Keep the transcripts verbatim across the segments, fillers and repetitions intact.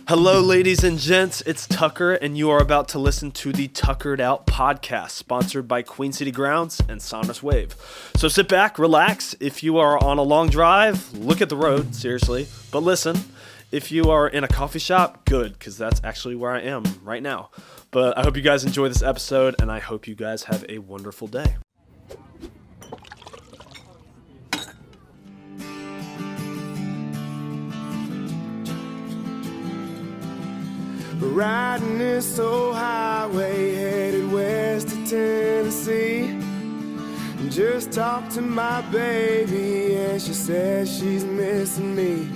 Hello, ladies and gents. It's Tucker, and you are about to listen to the Tuckered Out podcast, sponsored by Queen City Grounds and Sonorous Wave. So sit back, relax. If you are on a long drive, look at the road, seriously, but listen. If you are in a coffee shop, good, because that's actually where I am right now. But I hope you guys enjoy this episode, and I hope you guys have a wonderful day. Riding this old highway headed west to Tennessee. Just talked to my baby and she says she's missing me.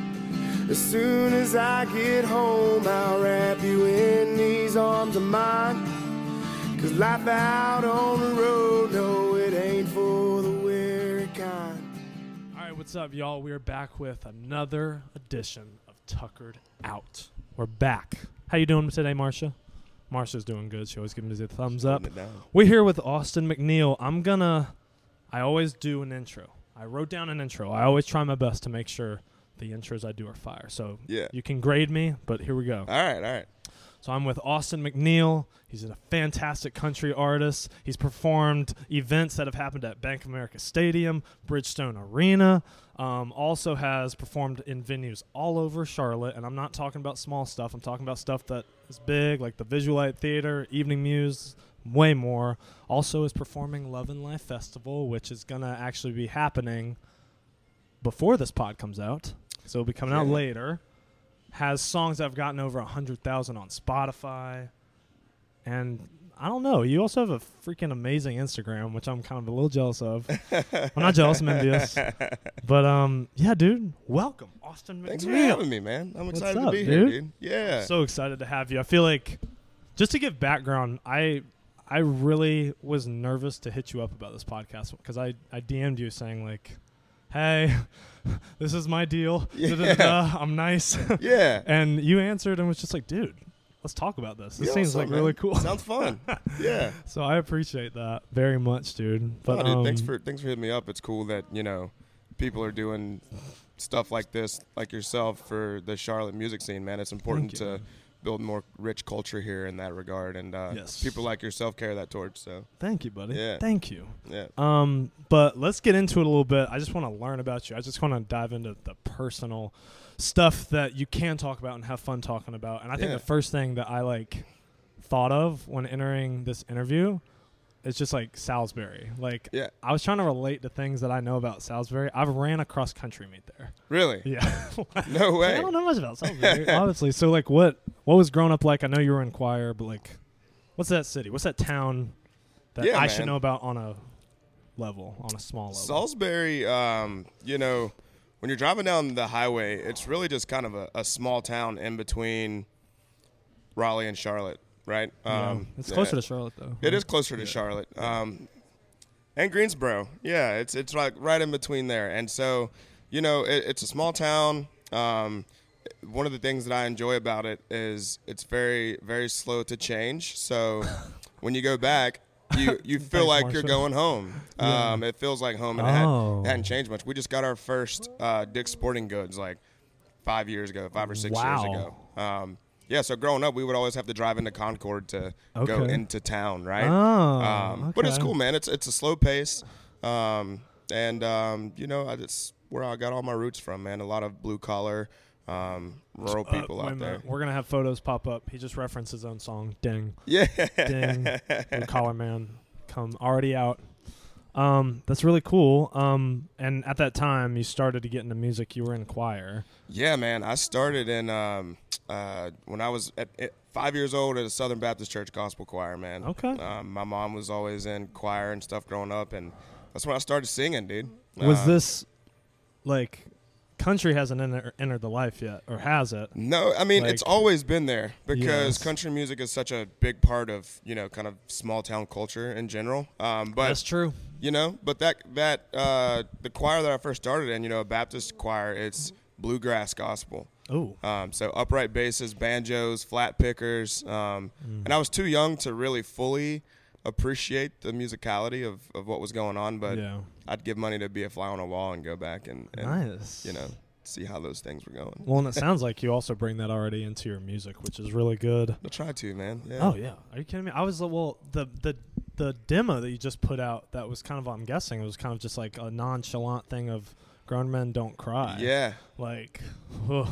As soon as I get home, I'll wrap you in these arms of mine. Cause life out on the road, no, it ain't for the weary kind. Alright, what's up, y'all? We're back with another edition of Tuckered Out. We're back. How you doing today, Marsha? Marsha's doing good. She always gives me the thumbs up. We're here with Austin McNeil. I'm gonna, I always do an intro. I wrote down an intro. I always try my best to make sure the intros I do are fire. So yeah. You can grade me, but here we go. All right, all right. So I'm with Austin McNeil. He's a fantastic country artist. He's performed events that have happened at Bank of America Stadium, Bridgestone Arena. Um, also has performed in venues all over Charlotte. And I'm not talking about small stuff. I'm talking about stuff that is big, like the Visualite Theater, Evening Muse, way more. Also is performing Love and Life Festival, which is going to actually be happening before this pod comes out. So it'll be coming yeah. out later. Has songs that have gotten over one hundred thousand on Spotify. And I don't know. You also have a freaking amazing Instagram, which I'm kind of a little jealous of. I'm not jealous. I'm envious. But, um, yeah, dude, welcome, Austin McNeil. Thanks for having me, man. I'm What's excited up, to be dude? here, dude. Yeah. I'm so excited to have you. I feel like, just to give background, I I really was nervous to hit you up about this podcast because I, I D M'd you saying, like, hey, this is my deal. Yeah. Da-da-da-da. I'm nice. Yeah. And you answered and was just like, dude, let's talk about this. This yeah, seems like man? really cool. Sounds fun. Yeah. So I appreciate that very much, dude. But oh, dude, um, thanks for thanks for hitting me up. It's cool that, you know, people are doing stuff like this, like yourself, for the Charlotte music scene, man. It's important you, to man. build more rich culture here in that regard, and uh, yes. people like yourself carry that torch. So thank you, buddy. Yeah. Thank you. Yeah. Um, but let's get into it a little bit. I just want to learn about you. I just want to dive into the personal stuff that you can talk about and have fun talking about. And I think Yeah. the first thing that I like thought of when entering this interview is just like Salisbury. Like, Yeah. I was trying to relate to things that I know about Salisbury. I've ran a cross country meet there. Really? Yeah. No way. I don't know much about Salisbury, honestly. So, like, what what was growing up like? I know you were in choir, but like, what's that city? What's that town that Yeah, I man. should know about on a level, on a small level? Salisbury, um, you know, when you're driving down the highway, it's really just kind of a, a small town in between Raleigh and Charlotte, right? Yeah. Um, It's yeah. closer to Charlotte, though. It is closer to Yeah. Charlotte. Um, and Greensboro. Yeah, it's it's like right in between there. And so, you know, it, it's a small town. Um, one of the things that I enjoy about it is it's very, very slow to change. So when you go back, you, you feel Thanks, like you're Marsha. going home. Yeah. Um, it feels like home, and Oh. it, hadn't, it hadn't changed much. We just got our first uh, Dick's Sporting Goods like five years ago, five or six Wow. years ago. Um, yeah, so growing up, we would always have to drive into Concord to go Okay. into town, right? Oh, um, But it's okay. cool, man. It's it's a slow pace, um, and um, you know, it's where I got all my roots from, man. A lot of blue collar, um, rural Uh, people wait a out there. minute. We're going to have photos pop up. He just referenced his own song, Ding. Yeah, Ding. Blue Collar Man. Come already out. Um, that's really cool. Um, and at that time, you started to get into music. You were in choir. yeah, man. I started in um, uh, when I was at, at five years old at a Southern Baptist Church gospel choir, man. Okay. Um, my mom was always in choir and stuff growing up, and that's when I started singing, dude. Was Uh, this like country hasn't enter- entered the life yet, or has it? No, I mean, it's Like- always been there because Yes. country music is such a big part of, you know, kind of small town culture in general. Um, but, That's true. you know, but that, that uh, the choir that I first started in, you know, a Baptist choir, it's bluegrass gospel. Oh. Um, so upright basses, banjos, flat pickers. Um, Mm. And I was too young to really fully appreciate the musicality of, of what was going on, but Yeah. I'd give money to be a fly on a wall and go back and, and Nice. you know, see how those things were going. Well, and it sounds like you also bring that already into your music, which is really good. I'll try to, man. Yeah. Oh yeah, are you kidding me? I was uh, well, the the the demo that you just put out, that was kind of, I'm guessing, it was kind of just like a nonchalant thing of grown men don't cry. Yeah. Like, oh,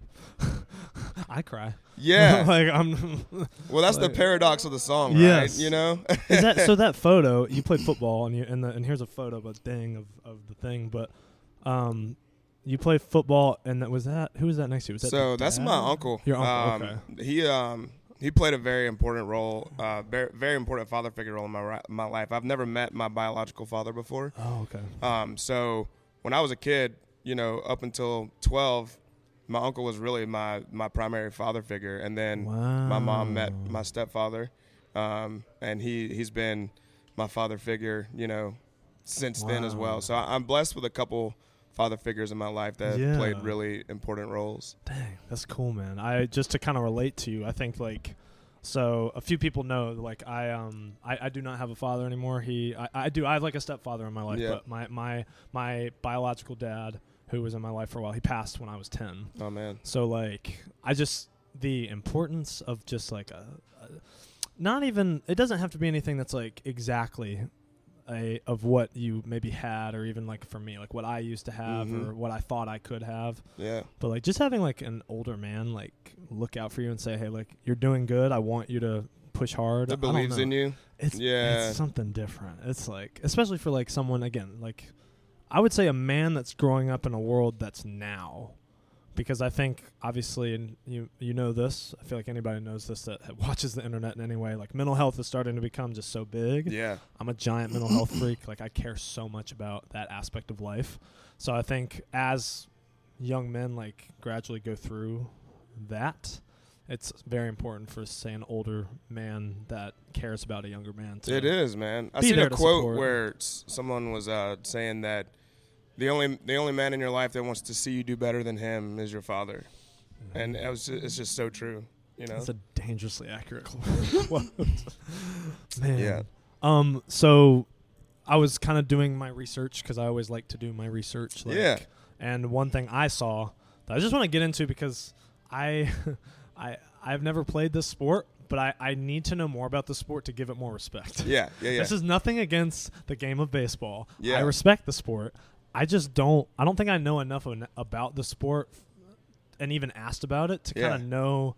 I cry. Yeah. Like I'm. Well, that's like, the paradox of the song, right? Yes. You know. Is that so? That photo, you play football, and you and, the, and here's a photo of a thing of, of the thing, but um, you play football, and that was that. Who was that next to you? Was that So the that's dad? my uncle. Your uncle. Um, Okay. He um he played a very important role, uh, very very important father figure role in my ri- my life. I've never met my biological father before. Oh, okay. Um, so when I was a kid, you know, up until twelve, my uncle was really my, my primary father figure. And then Wow. my mom met my stepfather, um, and he, he's been my father figure, you know, since then as Wow. well. So I, I'm blessed with a couple father figures in my life that Yeah. played really important roles. Dang, that's cool, man. I just to kind of relate to you, I think like, so a few people know like I um I, I do not have a father anymore. He I, I do I have like a stepfather in my life, Yeah. but my my my biological dad, who was in my life for a while, he passed when I was ten. Oh, man. So like I just the importance of just like a, a not even, it doesn't have to be anything that's like exactly a of what you maybe had, or even like for me like what I used to have Mhm. or what I thought I could have. Yeah. But like just having like an older man like look out for you and say, hey, like you're doing good, I want you to push hard. That I don't believes know. in you. It's, Yeah. it's something different. It's like, especially for like someone, again, like I would say a man that's growing up in a world that's now, because I think obviously, and you you know this, I feel like anybody knows this that watches the internet in any way, like mental health is starting to become just so big. Yeah. I'm a giant mental health freak. Like I care so much about that aspect of life. So I think as young men like gradually go through that, it's very important for, say, an older man that cares about a younger man to It is, man. I be seen there a to quote support. where s- someone was uh, saying that the only the only man in your life that wants to see you do better than him is your father, and it was just, it's just so true, you know. That's a dangerously accurate quote. Man. Yeah. Um. So, I was kind of doing my research because I always like to do my research. Like, Yeah. And one thing I saw that I just want to get into because I, I, I've never played this sport, but I, I need to know more about the sport to give it more respect. Yeah, yeah, yeah. This is nothing against the game of baseball. Yeah. I respect the sport. I just don't. I don't think I know enough of, about the sport, and even asked about it to Yeah. kind of know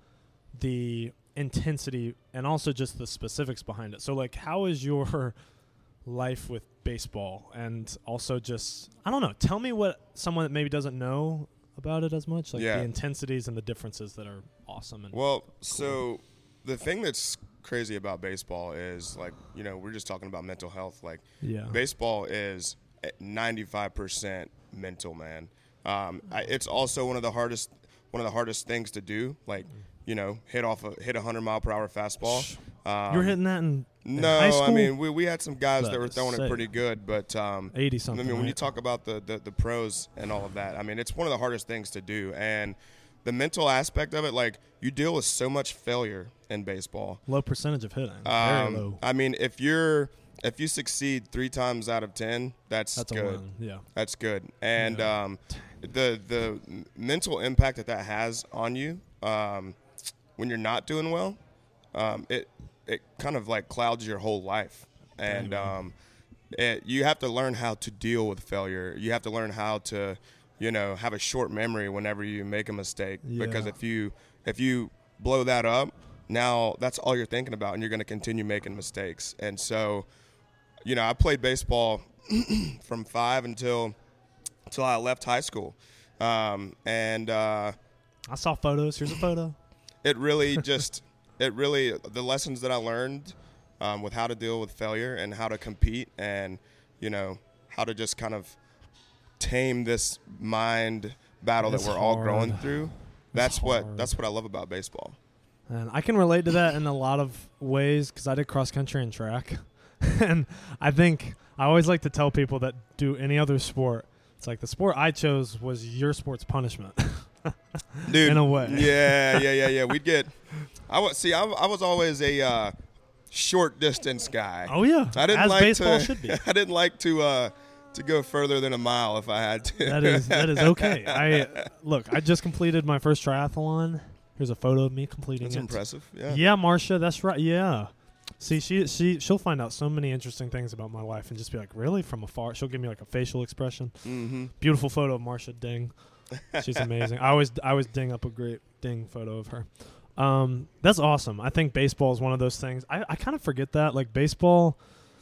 the intensity and also just the specifics behind it. So, like, how is your life with baseball, and also just I don't know. Tell me what someone that maybe doesn't know about it as much, like Yeah. the intensities and the differences that are awesome. And Well, so the thing that's crazy about baseball is, like, you know, we're just talking about mental health. Like, yeah, baseball is ninety-five percent mental, man. Um, I, it's also one of the hardest one of the hardest things to do. Like, you know, hit off a hit a hundred mile per hour fastball. Um, you were hitting that in, in No, high school? I mean we we had some guys that That were is throwing sick. it pretty good, but um, eighty I something. mean when you right? talk about the, the the pros and all of that, I mean it's one of the hardest things to do, and the mental aspect of it, like you deal with so much failure in baseball. low percentage of hitting, very Um, low. I mean if you're if you succeed three times out of ten, that's, That's a good. win. Yeah. That's good. And Yeah. um, the the mental impact that that has on you um, when you're not doing well, um, it it kind of like clouds your whole life. And um, it, you have to learn how to deal with failure. You have to learn how to, you know, have a short memory whenever you make a mistake. Because Yeah. if you if you blow that up, now that's all you're thinking about, and you're going to continue making mistakes. And so, you know, I played baseball from five until until I left high school, um, and uh, I saw photos. Here's a photo. it really just it really the lessons that I learned um, with how to deal with failure and how to compete, and you know how to just kind of tame this mind battle It's that we're all going hard. through. It's That's what hard. that's what I love about baseball. And I can relate to that in a lot of ways because I did cross country and track. And I think I always like to tell people that do any other sport, it's like the sport I chose was your sport's punishment. Dude, In a way. Yeah, yeah, yeah, yeah. We'd get. I was see. I, I was always a uh, short distance guy. Oh, yeah. I didn't As like baseball to, should be. I didn't like to uh, to go further than a mile if I had to. That is that is okay. I look. I just completed my first triathlon. Here's a photo of me completing That's it. impressive. Yeah. Yeah, Marcia, that's right. Yeah. See, she she she'll find out so many interesting things about my life and just be like, really, from afar. She'll give me like a facial expression. Mm-hmm. Beautiful photo of Marcia Ding. She's amazing. I always I always ding up a great ding photo of her. Um, that's awesome. I think baseball is one of those things. I, I kind of forget that. Like baseball,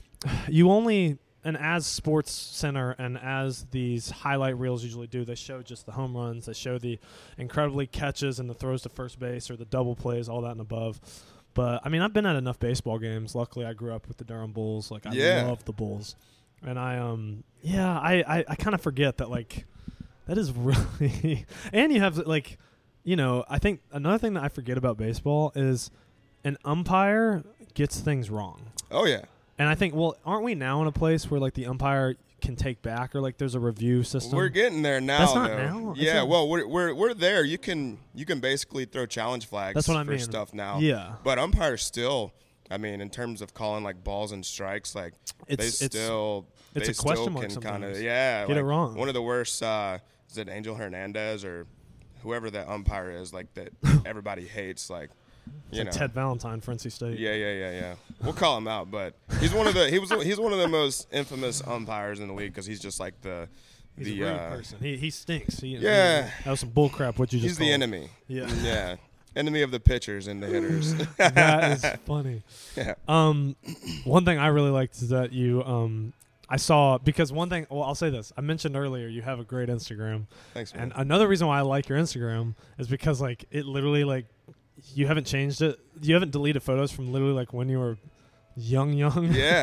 you only and as Sports Center and as these highlight reels usually do, they show just the home runs. They show the incredibly catches and the throws to first base or the double plays, all that and above. But, I mean, I've been at enough baseball games. Luckily, I grew up with the Durham Bulls. Like, I Yeah. love the Bulls. And I, um, yeah, I, I, I kind of forget that, like, that is really – and you have, like, you know, I think another thing that I forget about baseball is an umpire gets things wrong. Oh, yeah. And I think, well, aren't we now in a place where, like, the umpire can take back or, like, there's a review system? We're getting there now. That's not though. now? Yeah, That's well, we're we're we're there. You can you can basically throw challenge flags That's what I for mean. stuff now. Yeah. But umpires still, I mean, in terms of calling like balls and strikes, like It's- they it's- still it's they a question still mark can kind sometimes. of yeah Get it like, wrong. One of the worst uh, is it Angel Hernandez or whoever that umpire is like that everybody hates like. It's You like know. Ted Valentine for N C State. Yeah, yeah, yeah, yeah. We'll call him out, but he's one of the he was he's one of the most infamous umpires in the league because he's just like the He's the a rude uh, person. He he stinks. He, Yeah. he- that was some bullcrap. What you just he's the called. enemy. Yeah. Yeah, enemy of the pitchers and the hitters. That is funny. Yeah. Um, one thing I really liked is that you um, I saw because one thing. Well, I'll say this. I mentioned earlier you have a great Instagram, Thanks, man. and another reason why I like your Instagram is because like it literally like you haven't changed it. You haven't deleted photos from literally like when you were young, young. Yeah.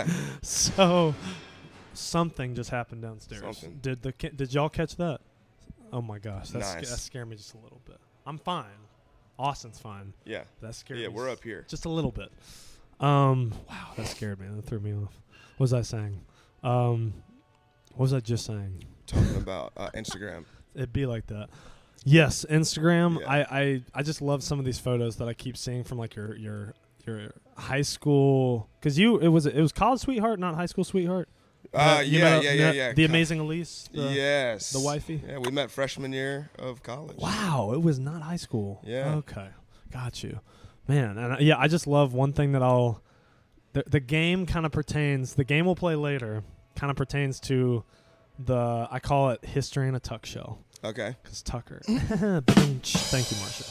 So something just happened downstairs. Something. Did the ki- did y'all catch that? Oh my gosh, that's Nice. that scared me just a little bit. I'm fine. Austin's fine. Yeah. That scared Yeah, me we're s- up here. just a little bit. Um, wow, that scared me. That threw me off. What was I saying? Um, what was I just saying? Talking about uh, Instagram. It'd be like that. Yes, Instagram. Yeah. I, I, I just love some of these photos that I keep seeing from like your your your high school. Because you it was it was college sweetheart, not high school sweetheart. Uh, You yeah, met- yeah, yeah, met yeah. The Co- amazing Elise. The, yes. the wifey? Yeah, we met freshman year of college. Wow, it was not high school. Yeah. Okay, got you, man. And I, yeah, I just love one thing that I'll. The the game kind of pertains. The game we'll play later kind of pertains to the. I call it history in a tuck shell. Okay. Because Tucker. Thank you, Marcia.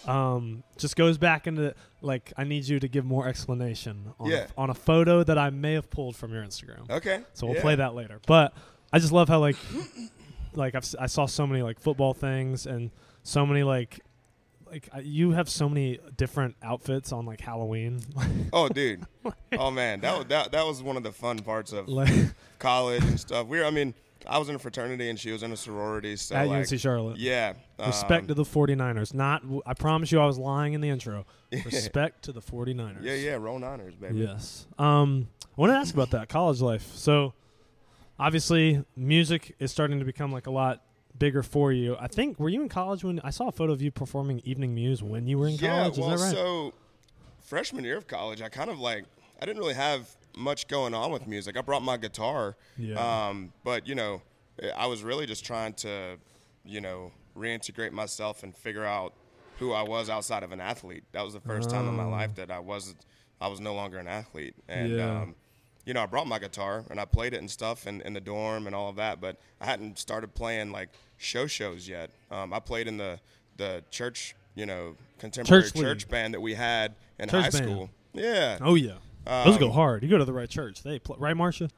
Um, just goes back into like I need you to give more explanation on, Yeah. a, on a photo that I may have pulled from your Instagram. Okay. So we'll Yeah. play that later. But I just love how like like I've, s- I saw so many like football things and so many like like I, you have so many different outfits on like Halloween. Oh, dude. Oh man, that was that that was one of the fun parts of like college and stuff. We were, I mean, I was in a fraternity and she was in a sorority. So at like, U N C Charlotte. yeah. Respect um, to the 49ers. Not w- I promise you I was lying in the intro. Respect to the 49ers. Yeah, yeah. Roll Niners, baby. Yes. Um, I want to ask about that college life. So, obviously, music is starting to become like a lot bigger for you. I think were you in college when I saw a photo of you performing Evening Muse when you were in Yeah, college? well, is that right? so freshman year of college, I kind of like I didn't really have much going on with music. I brought my guitar, Yeah. um, but you know, I was really just trying to, you know, reintegrate myself and figure out who I was outside of an athlete. That was the first time in my Oh. life that I wasn't, I was no longer an athlete, and Yeah. um, you know, I brought my guitar and I played it and stuff in, in the dorm and all of that, but I hadn't started playing like show shows yet. Um, I played in the the church, you know, contemporary Church church, league. band that we had in Church high band. school. Yeah. Oh yeah. Those go Um, hard. You go to the right church. They pl- right, Marcia.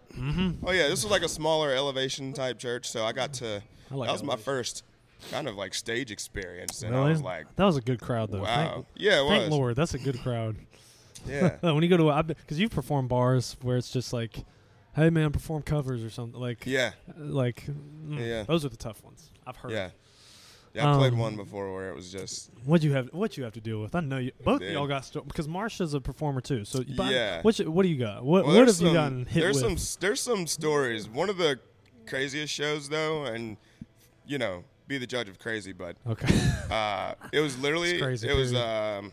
Oh yeah, this was like a smaller elevation type church, so I got to. I like that was my elevation. first kind of like stage experience, and Really? I was like, that was a good crowd though. wow, Thank, yeah, it thank was. Lord, that's a good crowd. Yeah, when you go to because you've performed bars where it's just like, hey man, perform covers or something like. yeah, Like, mm, Yeah. those are the tough ones. I've heard. yeah. Yeah, I played Um, one before where it was just What you have? What you have to deal with? I know you. Both of Dude. y'all got sto- because Marsha's a performer too. So but Yeah. What you- What do you got? What well, What there's have you some- gotten hit There's with? some there's some stories. One of the craziest shows though, and you know, be the judge of crazy, but Okay. uh, it was literally It's crazy, it was period. um,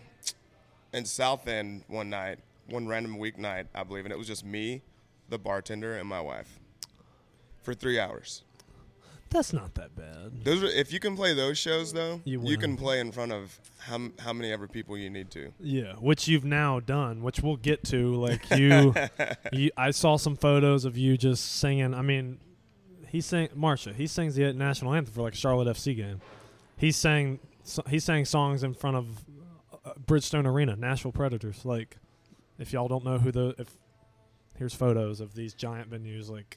in South End one night, one random weeknight, I believe, and it was just me, the bartender, and my wife. for three hours. That's not that bad. Those are, if you can play those shows, though, You you, win. can play in front of how m- how many ever people you need to. Yeah, which you've now done, which we'll get to. Like you, you I saw some photos of you just singing. I mean, he sang Marsha. He sings the national anthem for like a Charlotte F C game. He sang so, he sang songs in front of uh, Bridgestone Arena, Nashville Predators. Like, if y'all don't know who the if. Here's photos of these giant venues. Like,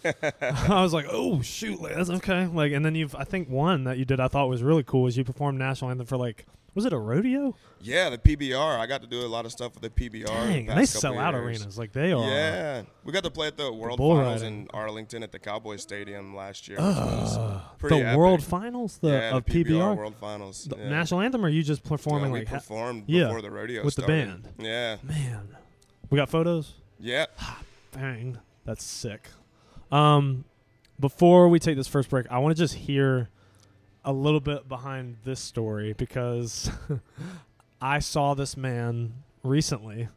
I was like, oh shoot, like, that's okay. Like, and then you've, I think one that you did I thought was really cool was you performed national anthem for like, was it a rodeo? Yeah, the P B R. I got to do a lot of stuff with the P B R. Dang, the and they past couple sell out years. arenas. Like they are. Yeah, we got to play at the World bull Finals riding. in Arlington at the Cowboys Stadium last year. Uh, which was the pretty epic. World Finals, the yeah, of the P B R, World Finals. the yeah. national anthem, or are you just performing yeah, we like ha- performed yeah, before the rodeo with the started. band? Yeah, Man, we got photos. yeah. Dang, that's sick. Um, before we take this first break, I want to just hear a little bit behind this story because I saw this man recently,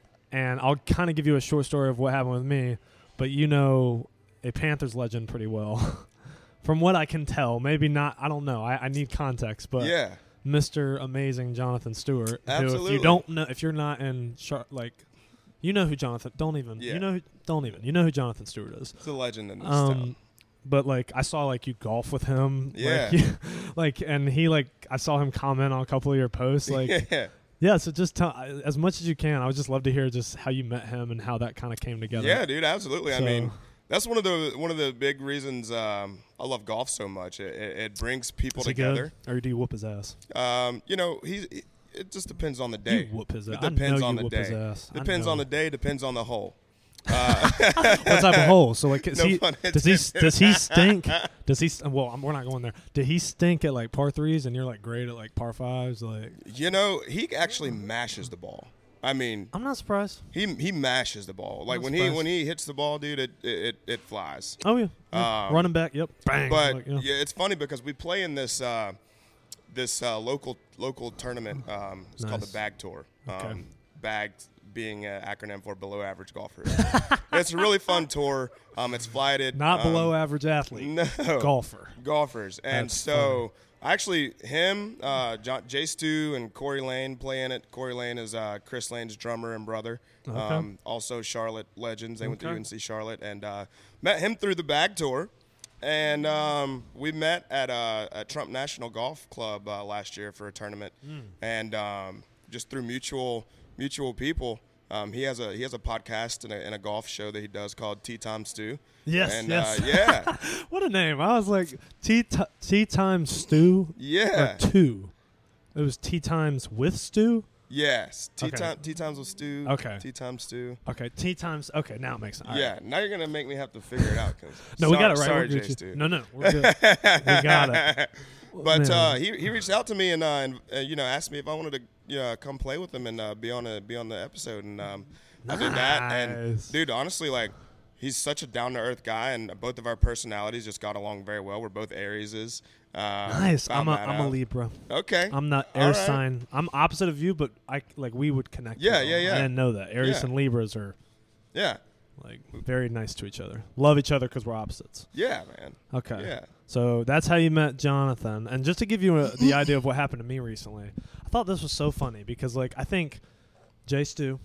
and I'll kind of give you a short story of what happened with me, but you know a Panthers legend pretty well. From what I can tell, maybe not, I don't know. I, I need context, but yeah. Mister Amazing Jonathan Stewart, who if Absolutely. you don't know, if you're not in, Char- like, you know who Jonathan, don't even, Yeah. you know, who, don't even, you know who Jonathan Stewart is. It's a legend in this Um, town. but like I saw like you golf with him, Yeah. like, you- like, and he like I saw him comment on a couple of your posts, like, yeah. yeah. So just tell as much as you can. I would just love to hear just how you met him and how that kind of came together. Yeah, dude, absolutely. I So- mean, that's one of the one of the big reasons um, I love golf so much. It, it, it brings people Is he together. good? Or do you whoop his ass? Um, you know, he's. It just depends on the day. You whoop his ass. It depends I know on you the whoop day. his ass. I Depends know. on the day. Depends on the hole. Uh, What type of hole? So like, is No he, pun does he does he stink? Does he? st- Well, I'm, we're not going there. Did he stink at like par threes, and you're like great at like par fives? Like, you know, he actually mashes the ball. I mean, I'm not surprised. he he mashes the ball. Like I'm when he surprised. when he hits the ball, dude, it it, it flies. Oh yeah, yeah. Um, running back. Yep, bang. But Like, yeah. yeah, it's funny because we play in this uh, this uh, local local tournament. Um, it's called the Nice. Bag Tour. Um, Okay. Bag being an acronym for below average golfers. It's a really fun tour. Um, it's flighted. Not um, below average athlete. No. Golfer. golfers. And That's so actually him, uh, John, Jay Stu and Corey Lane play in it. Corey Lane is uh, Chris Lane's drummer and brother. Okay. Um, also Charlotte legends. They went to Okay. U N C Charlotte and uh, met him through the Bag Tour. And um, we met at uh, a Trump National Golf Club uh, last year for a tournament. Hmm. And um, just through mutual mutual people. Um, he has a he has a podcast and a, and a golf show that he does called Tea Time Stew. Yes, and, yes. Uh, yeah, What a name. I was like, tea, ti tea times stew? yeah. Or two? It was tea times with stew? Yes, tea Okay. time, tea times with stew. Okay. tea time stew. Okay, tea times. Okay, now it makes sense. All right. Yeah, now you're gonna make me have to figure it out. Cause No, we sorry- got it right. Sorry, We're good. Jay Stu. No, no, we're good. We got it. But Man. uh, he he reached out to me and, uh, and uh, you know asked me if I wanted to you know, come play with him and uh, be on a be on the episode and um, I did that and Nice. dude honestly like he's such a down to earth guy and both of our personalities just got along very well. We're both Arieses. Uh, Nice. found I'm a that I'm a out. Libra. Okay. I'm not All air right. sign. I'm opposite of you, but I like we would connect. Yeah, well. yeah, yeah. I didn't know that. Aries Yeah. and Libras are Yeah. like very nice to each other. Love each other because we're opposites. Yeah, man. Okay. Yeah. So that's how you met Jonathan. And just to give you a, the idea of what happened to me recently, I thought this was so funny because, like, I think Jay Stu,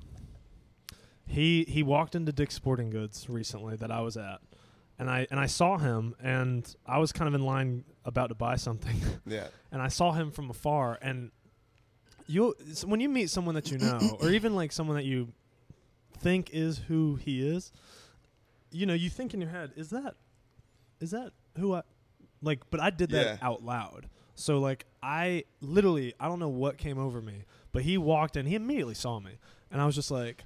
he he walked into Dick's Sporting Goods recently that I was at, and I and I saw him, and I was kind of in line about to buy something, Yeah. and I saw him from afar, and you when you meet someone that you know, or even like someone that you think is who he is, you know, you think in your head, is that is that who I like? But I did that Yeah. out loud. So like I literally, I don't know what came over me, but he walked in, he immediately saw me, and I was just like,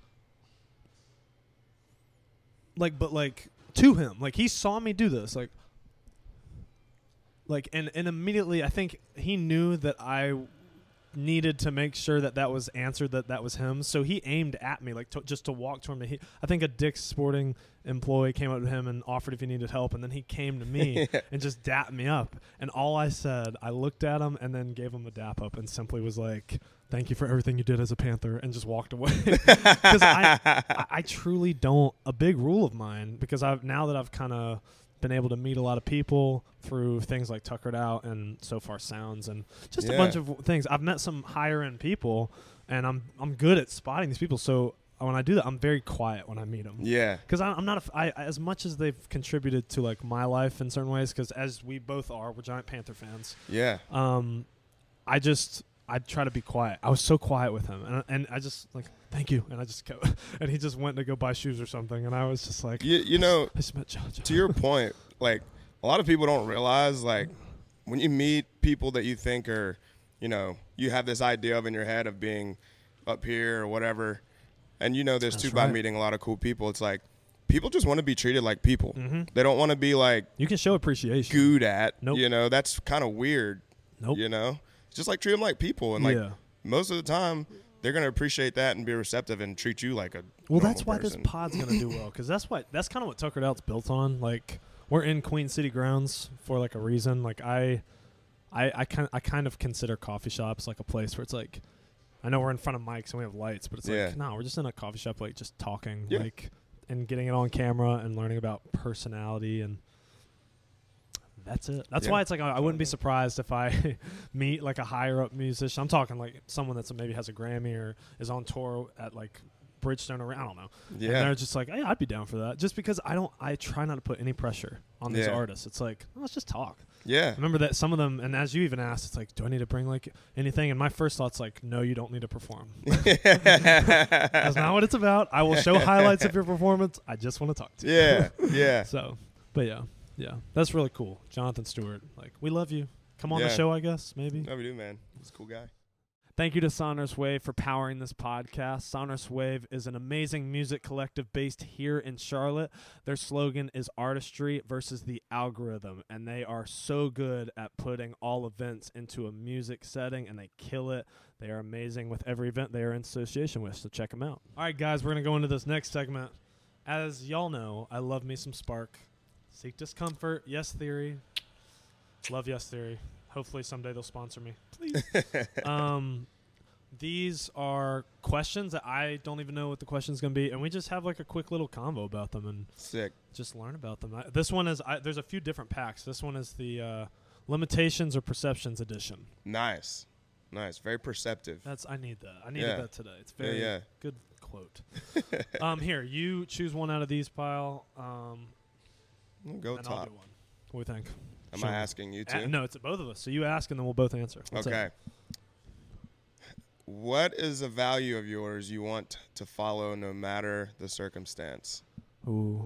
like, but like to him, like he saw me do this, like, like, and and immediately I think he knew that I needed to make sure that that was answered, that that was him. So he aimed at me, like to, just to walk to him. He, I think a Dick's Sporting employee came up to him and offered if he needed help, and then he came to me and just dapped me up. And all I said, I looked at him and then gave him a dap up and simply was like, "Thank you for everything you did as a Panther," and just walked away. Because I, I, I truly don't. A big rule of mine, because I've now that I've kind of been able to meet a lot of people through things like Tuckered Out and So Far Sounds and just Yeah. a bunch of things. I've met some higher end people, and I'm I'm good at spotting these people. So when I do that, I'm very quiet when I meet them. Yeah. Because I'm not a f- I, as much as they've contributed to like my life in certain ways. Because as we both are, we're giant Panther fans. Yeah. Um, I just I try to be quiet. I was so quiet with him, and and I just like thank you, and I just kept, and he just went to go buy shoes or something, and I was just like, You, you know, I just met John. John. to your point, like a lot of people don't realize, like when you meet people that you think are, you know, you have this idea of in your head of being up here or whatever, and you know this That's too by right. meeting a lot of cool people. It's like people just want to be treated like people. Mm-hmm. They don't want to be like You can show appreciation. gooed at. Nope. You know, that's kind of weird. Nope. You know, just like treat them like people, and like Yeah. most of the time they're gonna appreciate that and be receptive and treat you like a Well, normal that's why person. this pod's gonna do well, because that's why that's kind of what Tuckered Out's built on. Like, we're in Queen City grounds for like a reason. Like, I, I, I kind I kind of consider coffee shops like a place where it's like, I know we're in front of mics and we have lights, but it's Yeah. like, no, we're just in a coffee shop, like just talking, Yeah. like, and getting it on camera and learning about personality, and that's it. That's Yeah. why it's like I, I wouldn't be surprised if I meet like a higher up musician. I'm talking like someone that's maybe has a Grammy or is on tour at like Bridgestone or I don't know. And Yeah. they're just like, hey, I'd be down for that. Just because I don't, I try not to put any pressure on these Yeah. artists. It's like, oh, let's just talk. Yeah. Remember that some of them, and as you even asked, it's like, do I need to bring like anything? And my first thought's like, no, you don't need to perform. That's not what it's about. I will show highlights of your performance. I just want to talk to you. Yeah. Yeah. So, but yeah, yeah, that's really cool. Jonathan Stewart, like, we love you. Come on the Yeah. show, I guess, maybe. No, we do, man. He's a cool guy. Thank you to Sonorous Wave for powering this podcast. Sonorous Wave is an amazing music collective based here in Charlotte. Their slogan is artistry versus the algorithm, and they are so good at putting all events into a music setting, and they kill it. They are amazing with every event they are in association with, so check them out. All right, guys, we're going to go into this next segment. As y'all know, I love me some Spark. Seek Discomfort, Yes Theory. Love Yes Theory. Hopefully someday they'll sponsor me. Please. um, these are questions that I don't even know what the question's going to be, and we just have like a quick little convo about them and Sick. just learn about them. I, this one is, I, there's a few different packs. This one is the uh, Limitations or Perceptions edition. Nice. Nice. Very perceptive. That's I need that. I needed Yeah. that today. It's very yeah. good quote. um, here, you choose one out of these pile, um, We'll go and I'll top. do one. What do you think? Am Show I me. asking you Uh, too? no, it's both of us. So you ask, and then we'll both answer. What's up? Okay. What is a value of yours you want to follow no matter the circumstance? Ooh.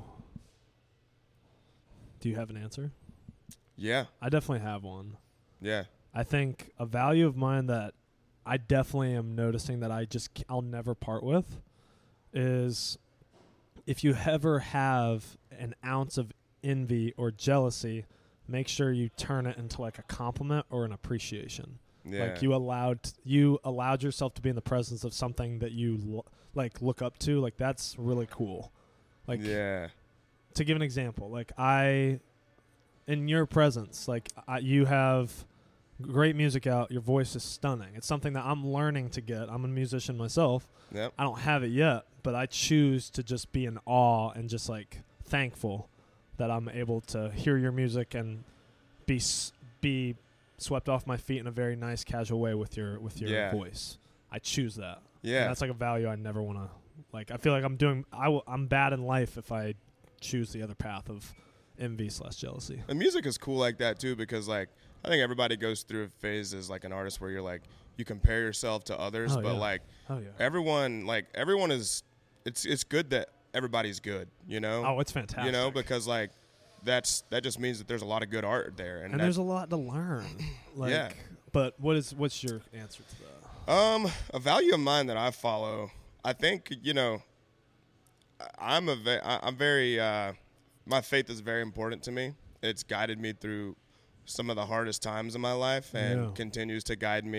Do you have an answer? Yeah. I definitely have one. Yeah. I think a value of mine that I definitely am noticing that I just c- I'll never part with is if you ever have an ounce of envy or jealousy, make sure you turn it into like a compliment or an appreciation. Yeah. Like you allowed you allowed yourself to be in the presence of something that you lo- like look up to. Like that's really cool. Like yeah. to give an example, like I, in your presence, like I, you have great music out. Your voice is stunning. It's something that I'm learning to get. I'm a musician myself. Yep. I don't have it yet, but I choose to just be in awe and just like thankful that I'm able to hear your music and be s- be swept off my feet in a very nice, casual way with your with your Yeah. voice. I choose that. And Yeah. that's like a value I never want to. Like I feel like I'm doing. I w- I'm bad in life if I choose the other path of envy slash jealousy. And music is cool like that too, because like I think everybody goes through a phase as like an artist where you're like you compare yourself to others, Oh, but yeah. like Oh yeah. everyone like everyone is it's it's good that everybody's good, you know? Oh, it's fantastic. You know, because like that's that just means that there's a lot of good art there, and, and that- there's a lot to learn. Like, Yeah. But what is what's your answer to that? Um, a value of mine that I follow, I think, you know, I- I'm a ve- I- I'm very, uh, my faith is very important to me. It's guided me through some of the hardest times in my life and Yeah. continues to guide me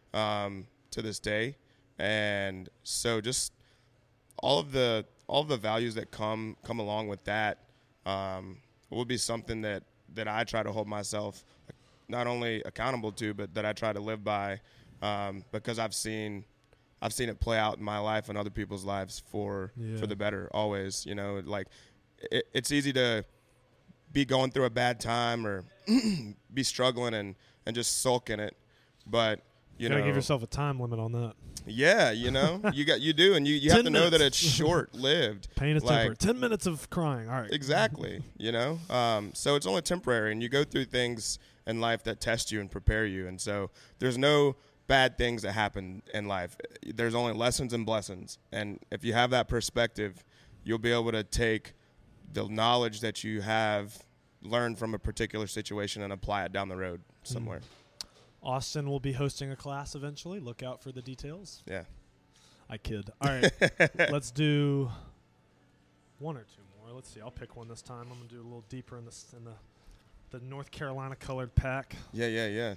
um, to this day. And so just all of the all of the values that come come along with that um, will be something that, that I try to hold myself not only accountable to, but that I try to live by, um, because I've seen I've seen it play out in my life and other people's lives for Yeah. for the better always. You know, like it, it's easy to be going through a bad time or be struggling and, and just sulk in it, but you, You gotta know, give yourself a time limit on that. yeah, you know, you got you do, and you, you have to ten know that minutes. it's short lived. Pain is Like, temporary. Ten minutes of crying. All right. Exactly. You know, um, so it's only temporary, and you go through things in life that test you and prepare you, and so there's no bad things that happen in life. There's only lessons and blessings, and if you have that perspective, you'll be able to take the knowledge that you have learned from a particular situation and apply it down the road somewhere. Austin will be hosting a class eventually. Look out for the details. Yeah. I kid. All right. Let's do one or two more. Let's see. I'll pick one this time. I'm gonna do a little deeper in this in the the North Carolina colored pack. Yeah, yeah, yeah.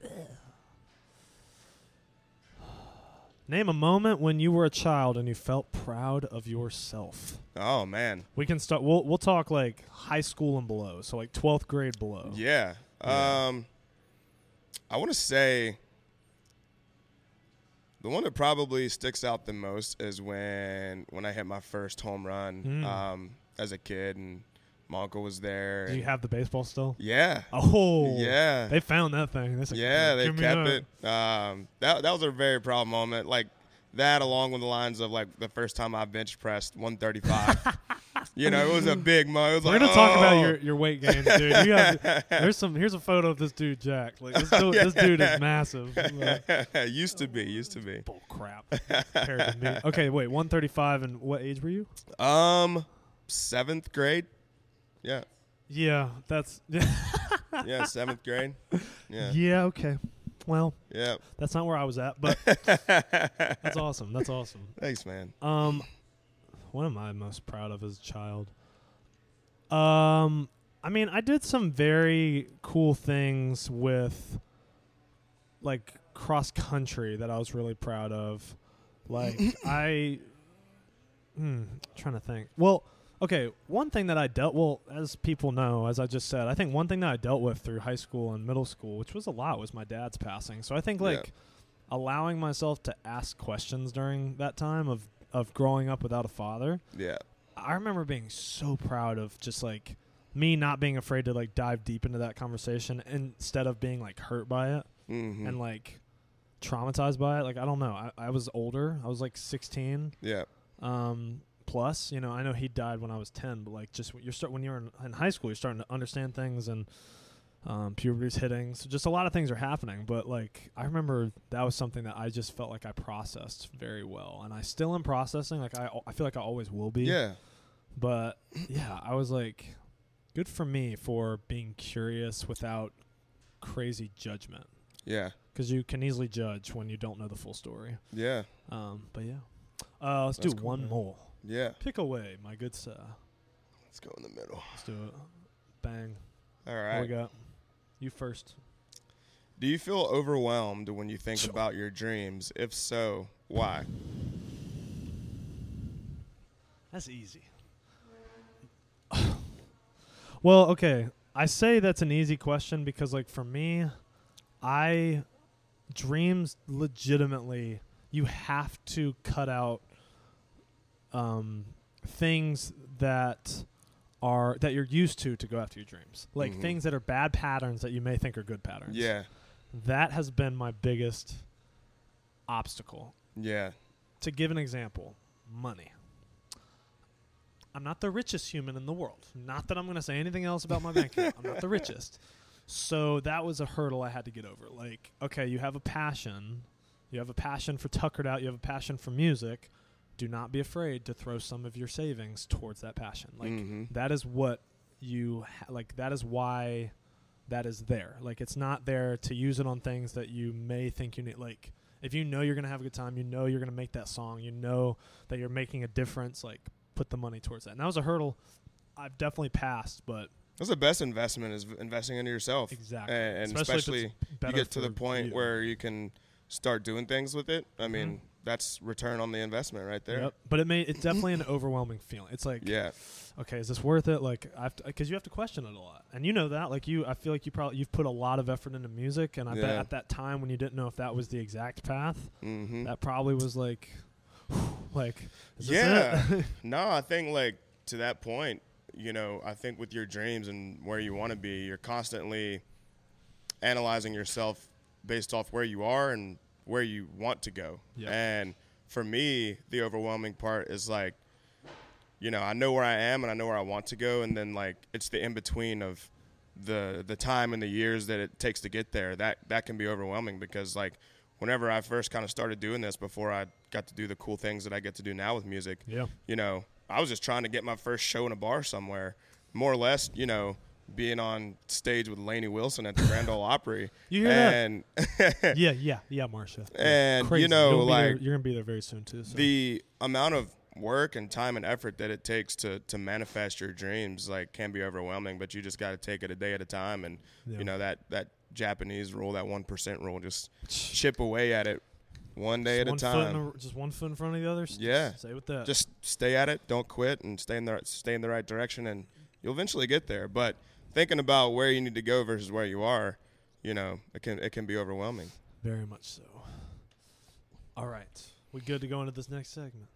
Name a moment when you were a child and you felt proud of yourself. Oh man. We can start. We'll we'll talk like high school and below. So like twelfth grade below. Yeah. Yeah. Um, I want to say the one that probably sticks out the most is when when I hit my first home run Mm. um, as a kid, and my uncle was there. Do and you have the baseball still? yeah. Oh. Yeah. They found that thing. They said, Yeah, they "Give me kept that." it. Um, that that was a very proud moment. Like that, along with the lines of like the first time I bench pressed one thirty-five. You know, it was a big moment. It was We're like, gonna talk about oh. your, your weight gains, dude. You have, there's some. Here's a photo of this dude, Jack. Like this, dude, this dude is massive. Like, used to be, used to be. bull crap compared to me. Okay, wait, one thirty-five, and what age were you? Um, seventh grade. Yeah, Yeah, that's. yeah, seventh grade. Yeah, Yeah. Okay. Well, yeah. that's not where I was at, but that's awesome. That's awesome. Thanks, man. Um, what am I most proud of as a child? Um, I mean, I did some very cool things with, like, cross country that I was really proud of. Like, I, hmm, trying to think. Well, okay, one thing that I dealt, well, as people know, as I just said, I think one thing that I dealt with through high school and middle school, which was a lot, was my dad's passing. So I think, like, Yeah. allowing myself to ask questions during that time of, of growing up without a father, Yeah, I remember being so proud of just, like, me not being afraid to, like, dive deep into that conversation instead of being, like, hurt by it mm-hmm. and, like, traumatized by it. Like, I don't know. I, I was older. I was, like, sixteen. yeah, Um, plus, you know, I know he died when I was ten, but like just you're start when you're in, in high school, you're starting to understand things, and um, puberty's hitting, so just a lot of things are happening. But like, I remember that was something that I just felt like I processed very well, and I still am processing. Like I, I feel like I always will be. yeah, But yeah, I was like, good for me for being curious without crazy judgment, yeah, because you can easily judge when you don't know the full story. yeah, Um, but yeah, uh, let's That's do cool, one man. more. yeah. Pick away, my good sir. Let's go in the middle. Let's do it. Bang. All What right. we got? You first. Do you feel overwhelmed when you think Sure. about your dreams? If so, why? That's easy. Well, okay. I say that's an easy question because, like, for me, I dreams legitimately. You have to cut out um, things that are that you're used to to go after your dreams, like Mhm. things that are bad patterns that you may think are good patterns. Yeah, That has been my biggest obstacle. yeah, To give an example, money. I'm not the richest human in the world. Not that I'm going to say anything else about my bank account. I'm not the richest. So that was a hurdle I had to get over. Like, okay, you have a passion. You have a passion for Tuckered Out. You have a passion for music. Do not be afraid to throw some of your savings towards that passion. Like, Mhm. that is what you, ha- like, that is why that is there. Like, it's not there to use it on things that you may think you need. Like, if you know you're going to have a good time, you know you're going to make that song, you know that you're making a difference, like, put the money towards that. And that was a hurdle I've definitely passed, but That's the best investment is v- investing into yourself. exactly. And, and Especially if especially, it's you better get to the for point you. where you can start doing things with it, I mean, mm-hmm. that's return on the investment right there. Yep. But it may it's definitely an overwhelming feeling. It's like, yeah, okay, is this worth it? Like, I have to, because you have to question it a lot, and you know that. Like, you, I feel like you probably you've put a lot of effort into music, and I yeah. bet at that time when you didn't know if that was the exact path, mm-hmm. that probably was like, like, is yeah. this it? No, I think like to that point, you know, I think with your dreams and where you want to be, you're constantly analyzing yourself based off where you are and where you want to go. Yep. And for me, the overwhelming part is like, you know, I know where I am and I know where I want to go, and then like it's the in between of the the time and the years that it takes to get there. That that can be overwhelming, because like whenever I first kind of started doing this, before I got to do the cool things that I get to do now with music, yeah, you know, I was just trying to get my first show in a bar somewhere, more or less, you know, being on stage with Lainey Wilson at the Grand Ole Opry. You hear and that? yeah, yeah, yeah, Marcia. And, Crazy. you know, You'll like, there, you're going to be there very soon, too. So. The amount of work and time and effort that it takes to, to manifest your dreams, like, can be overwhelming, but you just got to take it a day at a time. And, yeah. you know, that, that Japanese rule, that one percent rule, just chip away at it one day just at one a time. A, just one foot in front of the other. Yeah. Stay with that. Just stay at it. Don't quit, and stay in the, stay in the right direction, and you'll eventually get there. But thinking about where you need to go versus where you are, you know, it can it can be overwhelming. Very much so. All right. We good to go into this next segment?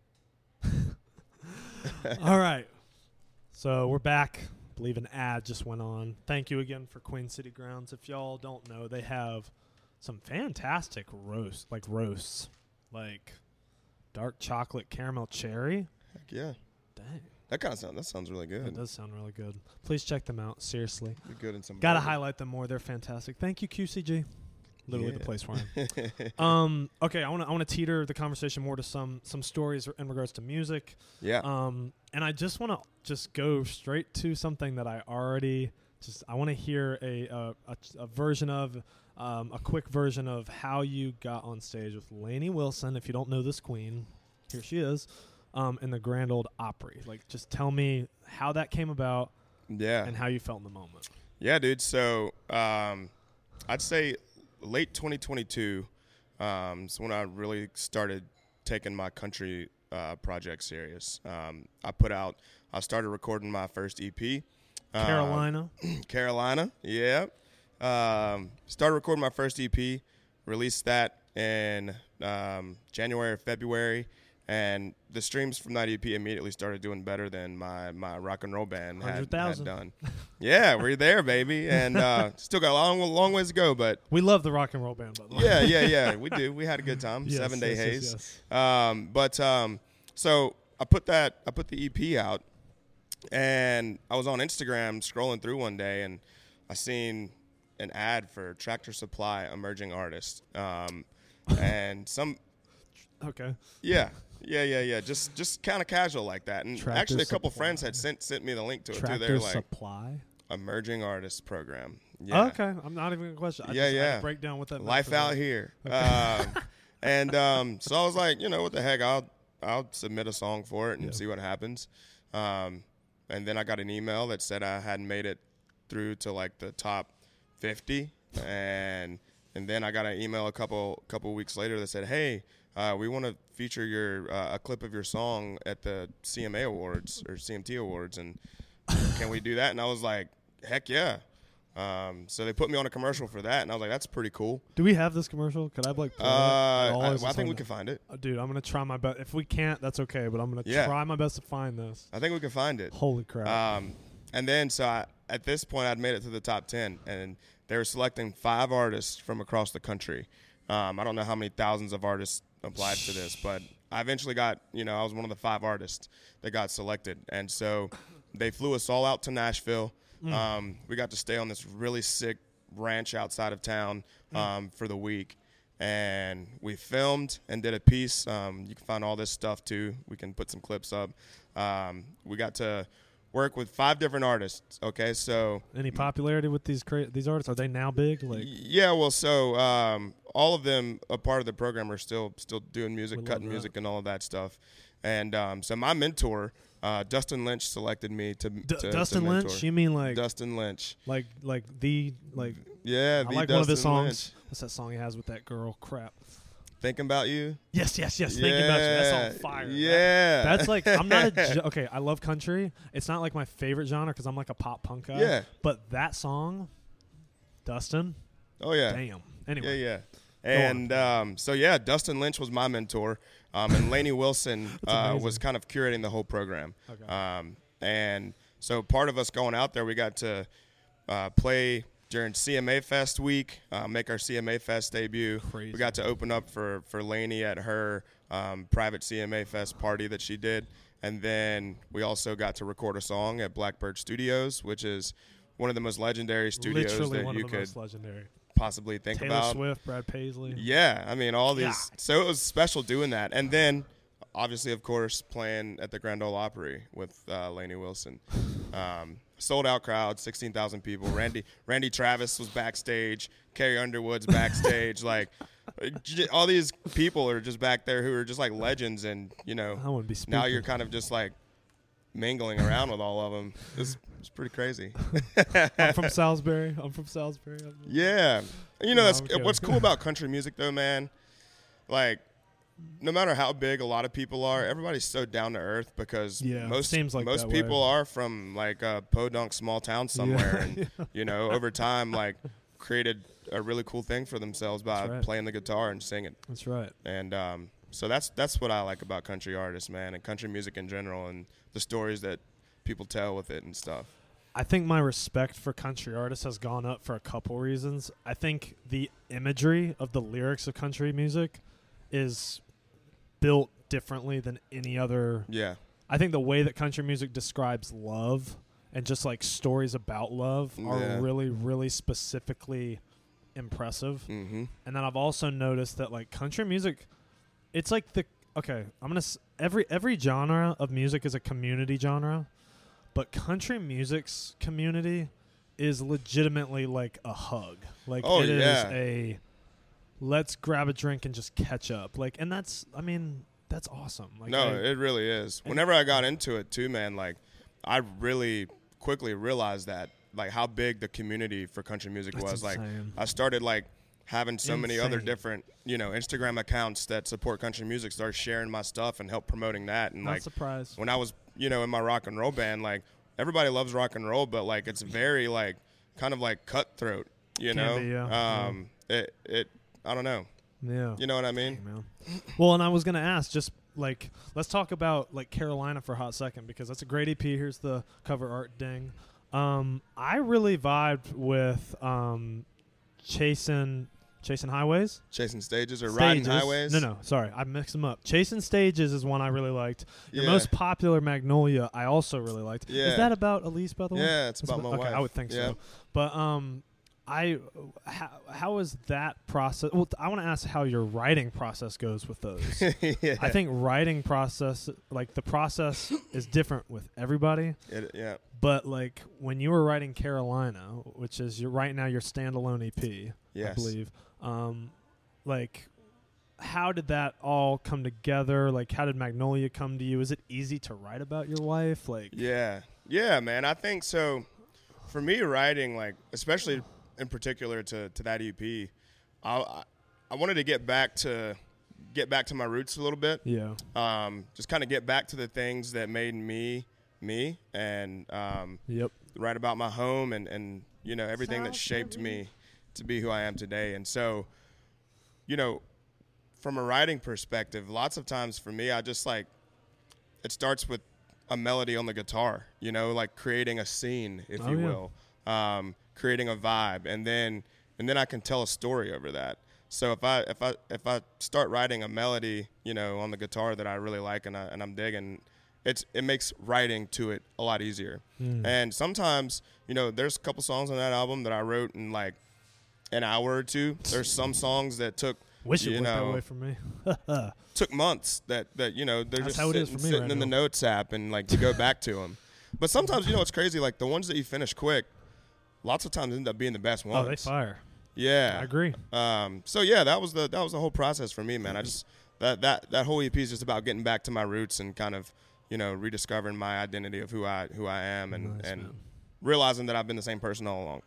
All right. So we're back. I believe an ad just went on. Thank you again for Queen City Grounds. If y'all don't know, they have some fantastic roasts, like roasts, like dark chocolate caramel cherry. Heck yeah. Dang. That kind of sound. That sounds really good. That does sound really good. Please check them out. Seriously, you're good in some. Got to highlight them more. They're fantastic. Thank you, Q C G. Literally yeah. the place for them. um. Okay, I want to. I want to teeter the conversation more to some some stories in regards to music. Yeah. Um. And I just want to just go straight to something that I already just. I want to hear a a, a a version of. Um, a quick version of how you got on stage with Lainey Wilson. If you don't know this queen, here she is. Um, in the Grand Ole Opry. Like, just tell me how that came about. Yeah. And how you felt in the moment. Yeah, dude. So um, I'd say late twenty twenty-two um, is when I really started taking my country uh, project serious. Um, I put out, I started recording my first E P. Carolina. Uh, Carolina, yeah. Um, started recording my first E P, released that in um, January or February. And the streams from that E P immediately started doing better than my, my rock and roll band had, had done. Yeah, we're there, baby. And uh, still got a long, long ways to go. But we love the rock and roll band, by the way. Yeah, yeah, yeah. We do. We had a good time. Yes, Seven Day yes, Haze. Yes, yes. Um, but um, so I put that I put the E P out, and I was on Instagram scrolling through one day, and I seen an ad for Tractor Supply emerging artist, um, and some. Okay. Yeah. Yeah, yeah, yeah. Just just kind of casual like that. And Tractor actually, a couple Supply. friends had sent sent me the link to it, Tractor too. They're like, Supply? Emerging Artist Program. Yeah. Oh, okay. I'm not even going to question. I yeah, just yeah. had to break down what that Life out me. here. um, and um, so I was like, you know, what the heck? I'll I'll submit a song for it and yeah. see what happens. Um, and then I got an email that said I hadn't made it through to, like, the top fifty. and and then I got an email a couple couple weeks later that said, hey, Uh, we want to feature your uh, a clip of your song at the C M A Awards or C M T Awards, and can we do that? And I was like, heck yeah. Um, so they put me on a commercial for that, and I was like, that's pretty cool. Do we have this commercial? Could I like play uh, it? I, well, I think we can find it. Uh, dude, I'm going to try my best. If we can't, that's okay, but I'm going to yeah. try my best to find this. I think we can find it. Holy crap. Um, and then so I, at this point, I'd made it to the top ten, and they were selecting five artists from across the country. Um, I don't know how many thousands of artists applied for this, but I eventually got, you know, I was one of the five artists that got selected. And so they flew us all out to Nashville. Mm. Um, we got to stay on this really sick ranch outside of town um, mm. for the week. And we filmed and did a piece. Um, you can find all this stuff, too. We can put some clips up. Um, we got to work with five different artists, okay? So any popularity with these cra- these artists? Are they now big? Like yeah, well, so um, all of them, a part of the program, are still still doing music, We love cutting that. music, and all of that stuff. And um, so my mentor, uh, Dustin Lynch, selected me to, D- to Dustin to mentor. Lynch? You mean like Dustin Lynch. like like the like? Yeah, I the like Dustin one of his songs. Lynch. What's that song he has with that girl? Crap. Thinking About You. Yes, yes, yes. Thinking about you. That's on Yeah, fire. That- Yeah. that's like I'm not a ge- okay. I love country. It's not like my favorite genre because I'm like a pop punk guy. Yeah. But that song, Dustin. Oh yeah. Damn. Anyway. Yeah, yeah. And um, so yeah, Dustin Lynch was my mentor, um, and Lainey Wilson uh, amazing. was kind of curating the whole program. Okay. Um, and so part of us going out there, we got to uh, play during C M A Fest week, uh, make our C M A Fest debut. Crazy. We got to open up for for Lainey at her um, private C M A Fest party that she did, and then we also got to record a song at Blackbird Studios, which is one of the most legendary studios Literally that one you of the could most legendary. possibly think Taylor about. Swift, Brad Paisley. Yeah, I mean all these. God. So it was special doing that, and then obviously, of course, playing at the Grand Ole Opry with uh, Lainey Wilson. Um, sold out crowd, sixteen thousand people. Randy Randy Travis was backstage. Carrie Underwood's backstage. Like j- all these people are just back there who are just like legends, and you know I wouldn't be now speaking. you're kind of just like mingling around with all of them. It's it's pretty crazy. I'm from Salisbury. I'm from Salisbury. I'm- Yeah. You know, No, that's I'm kidding. what's cool about country music, though, man. Like, no matter how big a lot of people are, everybody's so down to earth because Yeah, most seems like most that way. people are from like a podunk small town somewhere, and you know, over time, like, created a really cool thing for themselves by That's right. playing the guitar and singing. That's right. And um, so that's that's what I like about country artists, man, and country music in general, and the stories that people tell with it and stuff. I think my respect for country artists has gone up for a couple reasons. I think the imagery of the lyrics of country music is built differently than any other. Yeah. I think the way that country music describes love and just like stories about love are Yeah. really, really specifically impressive. Mm-hmm. And then I've also noticed that like country music, it's like the okay. I'm gonna s- every every genre of music is a community genre, but country music's community is legitimately like a hug. Like Oh, it is yeah. a let's grab a drink and just catch up. Like, and that's I mean that's awesome. Like, No, I- it really is. and- Whenever I got into it too, man, like I really quickly realized that like how big the community for country music That's was. Like insane. I started like having so many other Insane. different, you know, Instagram accounts that support country music, started sharing my stuff and help promoting that. And not like surprised. when I was, you know, in my rock and roll band, like everybody loves rock and roll, but like it's very like kind of like cutthroat, you Can know? be, yeah. Um it it I don't know. Yeah. You know what I mean? Hey, man. Well, and I was gonna ask, just like, let's talk about like Carolina for a hot second because that's a great E P. Here's the cover art, ding. Um, I really vibed with um, chasing chasing highways, Chasing stages or riding Stages. highways. No, no, sorry, I mixed them up. Chasing stages is one I really liked. Your Yeah. most popular Magnolia, I also really liked. Yeah. Is that about Elise, by the way? Yeah, it's It's about my okay, wife. I would think Yeah. so. But um, I how how is that process? Well, I want to ask how your writing process goes with those. yeah. I think writing process, like the process, is different with everybody. It, yeah. But like when you were writing Carolina, which is your right now your standalone E P, Yes. I believe. Um, like, how did that all come together? Like, how did Magnolia come to you? Is it easy to write about your wife? Like, Yeah. Yeah, man. I think so. For me, writing, like, especially in particular to, to that E P, I, I I wanted to get back to get back to my roots a little bit. yeah, Um, just kind of get back to the things that made me me, and um, yep, write about my home and, and you know everything that shaped me to be who I am today. And so, you know, from a writing perspective, lots of times for me, I just like it starts with a melody on the guitar, you know, like creating a scene, if Oh, you yeah. will, um, creating a vibe, and then and then I can tell a story over that. So if I if I if I start writing a melody, you know, on the guitar that I really like and I and I'm digging, it's it makes writing to it a lot easier. Mm. And sometimes, you know, there's a couple songs on that album that I wrote in like an hour or two. There's some songs that took wish it you worked that know way for me. took months that that you know they're That's just how it sitting, is for me sitting right in the now. notes app and like you go back to them. But sometimes you know it's crazy. Like the ones that you finish quick, lots of times end up being the best Oh, ones. they fire. Yeah, I agree. Um, so yeah, that was the that was the whole process for me, man. I just that that that whole E P is just about getting back to my roots and kind of, you know, rediscovering my identity of who I who I am and Nice, and man. realizing that I've been the same person all along.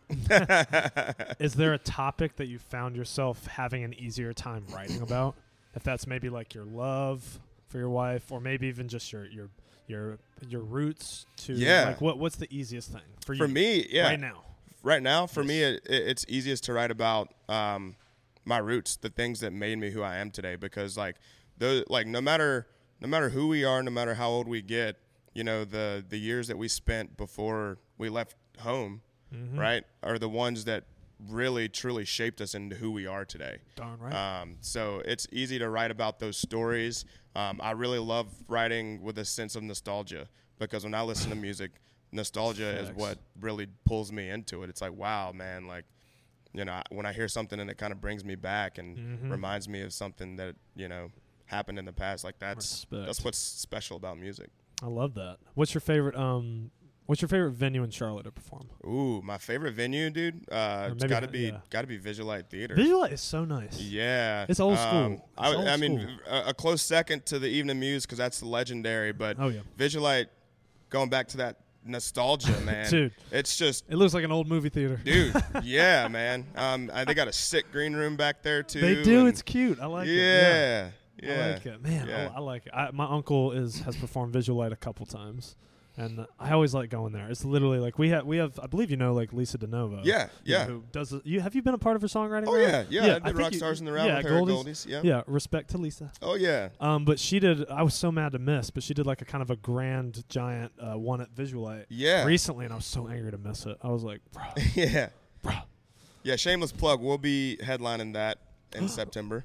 Is there a topic that you found yourself having an easier time writing about? If that's maybe like your love for your wife, or maybe even just your your your your roots to Yeah. like what what's the easiest thing for you For me, yeah, right now? right now for me it, it, it's easiest to write about um, my roots, the things that made me who I am today, because like those like no matter no matter who we are, no matter how old we get, you know, the the years that we spent before we left home, Mm-hmm. right, are the ones that really truly shaped us into who we are today. Darn right. Um, so it's easy to write about those stories. Um, I really love writing with a sense of nostalgia, because when I listen to music, nostalgia is Facts. what really pulls me into it. It's like, wow, man, like, you know, when I hear something and it kind of brings me back and Mhm. reminds me of something that, you know, happened in the past, like that's Respect. that's what's special about music. I love that. What's your favorite um what's your favorite venue in Charlotte to perform? Ooh, my favorite venue, dude. Uh, Or it's maybe got to not- be yeah. got to be Visualite Theater. Visualite is so nice. Yeah, It's old school. Um, I, It's old I mean, school. a, a close second to the Evening Muse, because that's legendary. But Oh, yeah. Visualite, going back to that nostalgia, man. Dude. It's just, It looks like an old movie theater. dude. Yeah, man. Um, I, they got a sick green room back there too. They do. and- It's cute. I like it. yeah, yeah. I like it, man. Yeah. I, I like it. I, my uncle is has performed Visualite a couple times, and I always like going there. It's literally like we have we have I believe you know like Lisa DeNovo. Yeah, yeah. Who does the, you have you been a part of her songwriting? Oh round? yeah, yeah. I did think Rock you- Stars in the Round yeah, with her at Goldies. Goldies. Yeah. Yeah, respect to Lisa. Oh yeah. Um, but she did. I was so mad to miss, but she did like a kind of a grand, giant uh, one at Visualite Yeah. recently, and I was so angry to miss it. I was like, bro, yeah. bro, Yeah. Shameless plug. We'll be headlining that in September.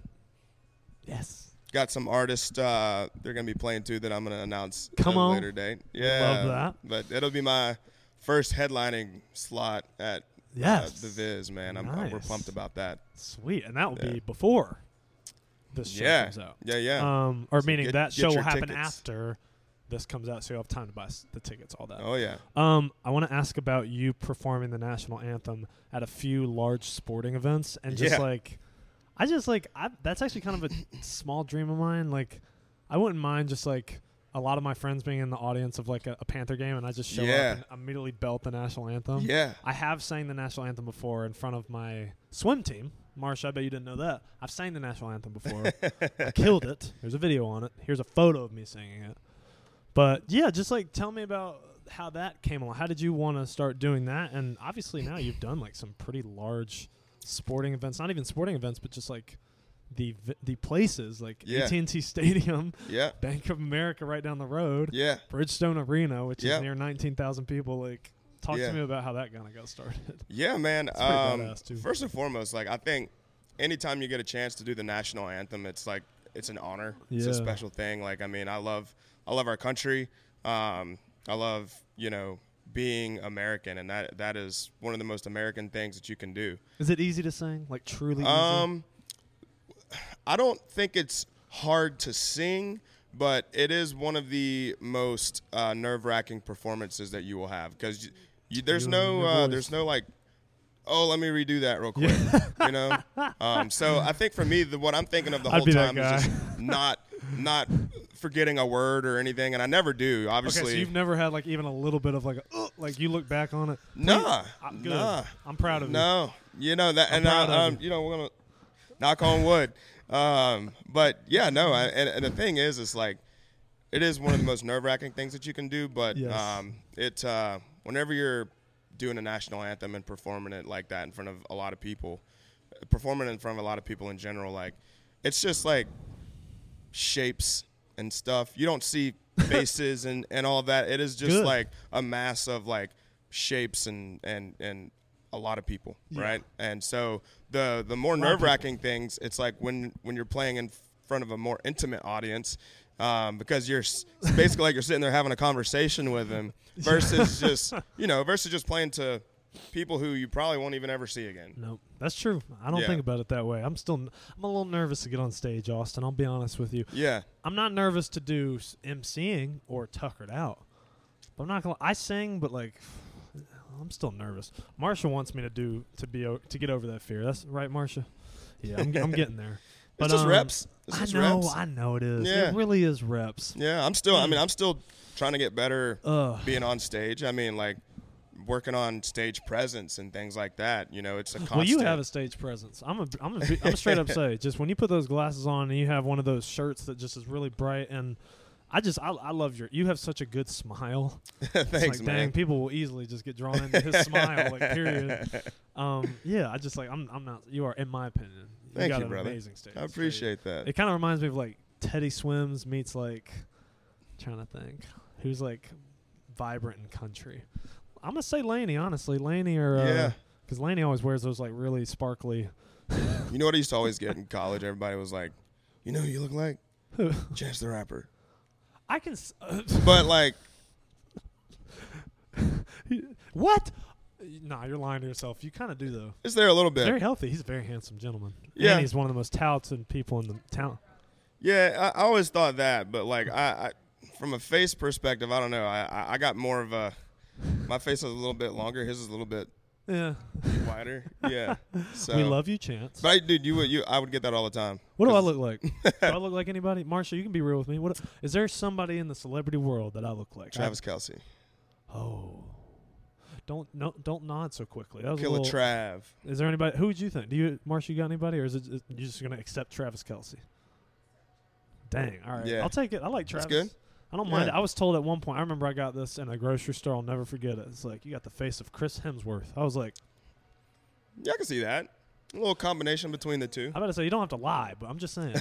yes. Got some artists uh, they're gonna be playing too that I'm gonna announce Come at a on. later date. Yeah, Love that. But it'll be my first headlining slot at Yes. uh, the Viz. Man, I'm, I'm- we're Nice. pumped about that. Sweet, and that will Yeah. be before this show yeah, comes out. yeah, yeah. Um, or So meaning get- that get show will your happen tickets. after this comes out, so you'll have time to buy s- the tickets, all that. oh yeah. Um, I want to ask about you performing the national anthem at a few large sporting events, and just Yeah. like, I just like I, that's actually kind of a small dream of mine. Like, I wouldn't mind just like a lot of my friends being in the audience of like a, a Panther game, and I just show Yeah. up and immediately belt the national anthem. Yeah. I have sang the national anthem before in front of my swim team. Marsha, I bet you didn't know that. I've sang the national anthem before. I killed it. There's a video on it. Here's a photo of me singing it. But yeah, just like tell me about how that came along. How did you want to start doing that? And obviously now you've done like some pretty large sporting events, not even sporting events, but just like the vi- the places like Yeah. A T and T Stadium, Yeah. Bank of America right down the road, Yeah. Bridgestone Arena, which Yeah. is near nineteen thousand people. Like, talk Yeah. to me about how that kind of got started. Yeah, man. pretty Um, badass, too. first and foremost, like I think anytime you get a chance to do the national anthem, it's like it's an honor. It's Yeah. a special thing. Like I mean, I love I love our country. Um, I love you know being American, and that that is one of the most American things that you can do. Is it easy to sing? Like truly easy? Um, I don't think it's hard to sing, but it is one of the most uh, nerve-wracking performances that you will have because you, you, there's You no and your uh, voice. there's no like, oh, let me redo that real quick, you know. Um, so I think for me, the, what I'm thinking of the I'd whole be that time is guy. just not not forgetting a word or anything, and I never do. Obviously, Okay, so you've never had like even a little bit of like a, uh, like you look back on it. nah, I'm good. nah. I'm proud of you. No, you know that, I'm and proud I, of um, you know we're gonna knock on wood. Um, but yeah, no, I, and, and the thing is, it's like it is one of the most nerve-wracking things that you can do. But Yes. um, it uh, whenever you're doing a national anthem and performing it like that in front of a lot of people, performing in front of a lot of people in general, like it's just like shapes and stuff. You don't see faces and, and all of that. It is just Good. like a mass of like shapes and, and, and a lot of people, Yeah. right? And so the the more lot of nerve wracking things, it's like when when you're playing in front of a more intimate audience, um, because you're s- it's basically like you're sitting there having a conversation with them versus just you know versus just playing to people who you probably won't even ever see again. Nope, that's true. I don't Yeah. think about it that way. I'm still, I'm a little nervous to get on stage, Austin. I'll be honest with you. Yeah, I'm not nervous to do s- emceeing or tuckered out. But I'm not gonna. I sing, but like, I'm still nervous. Marsha wants me to do to be o- to get over that fear. That's right, Marsha. Yeah, I'm, I'm getting there. But, It's just um, reps. It's I just know, reps. I know it is. Yeah. It really is reps. Yeah, I'm still. I mean, I'm still trying to get better Ugh. being on stage. I mean, like working on stage presence and things like that. You know, it's a constant. Well, you have a stage presence. I'm a, I'm a, I'm a straight up say, just when you put those glasses on and you have one of those shirts that just is really bright, and I just, I, I love your, you have such a good smile. Thanks, It's like, man. dang, people will easily just get drawn into his smile, like, period. Um, yeah, I just like, I'm, I'm not, you are, in my opinion, you Thank got you, an brother. amazing stage. I appreciate that. It kind of reminds me of like Teddy Swims meets like, trying to think, who's like vibrant in country. I'm gonna say Laney, honestly. Laney or uh, Yeah. because Laney always wears those like really sparkly. You know what I used to always get in college? Everybody was like, "You know who you look like? Who? Chance the Rapper." I can. S- uh, But like, what? Nah, you're lying to yourself. You kind of do though. it's there a little bit. Very healthy. He's a very handsome gentleman. Yeah. And he's one of the most talented people in the town. Yeah, I, I always thought that, but like, I, I from a face perspective, I don't know. I, I, I got more of a. My face is a little bit longer. His is a little bit Yeah. wider. Yeah. So We love you, Chance. But I, dude, you would you I would get that all the time. What do I 'Cause- look like? Do I look like anybody? Marsha, you can be real with me. What is there somebody in the celebrity world that I look like? Travis Kelce. I, oh. Don't no, don't nod so quickly. That was a Killer little, Trav. Is there anybody? Who would you think? Do you, Marsha, you got anybody, or is it is you just gonna accept Travis Kelce? Dang. All right. Yeah. I'll take it. I like Travis. That's good. I don't mind Yeah. it. I was told at one point. I remember I got this in a grocery store. I'll never forget it. It's like you got the face of Chris Hemsworth. I was like, Yeah, I can see that. A little combination between the two. I better say you don't have to lie, but I'm just saying.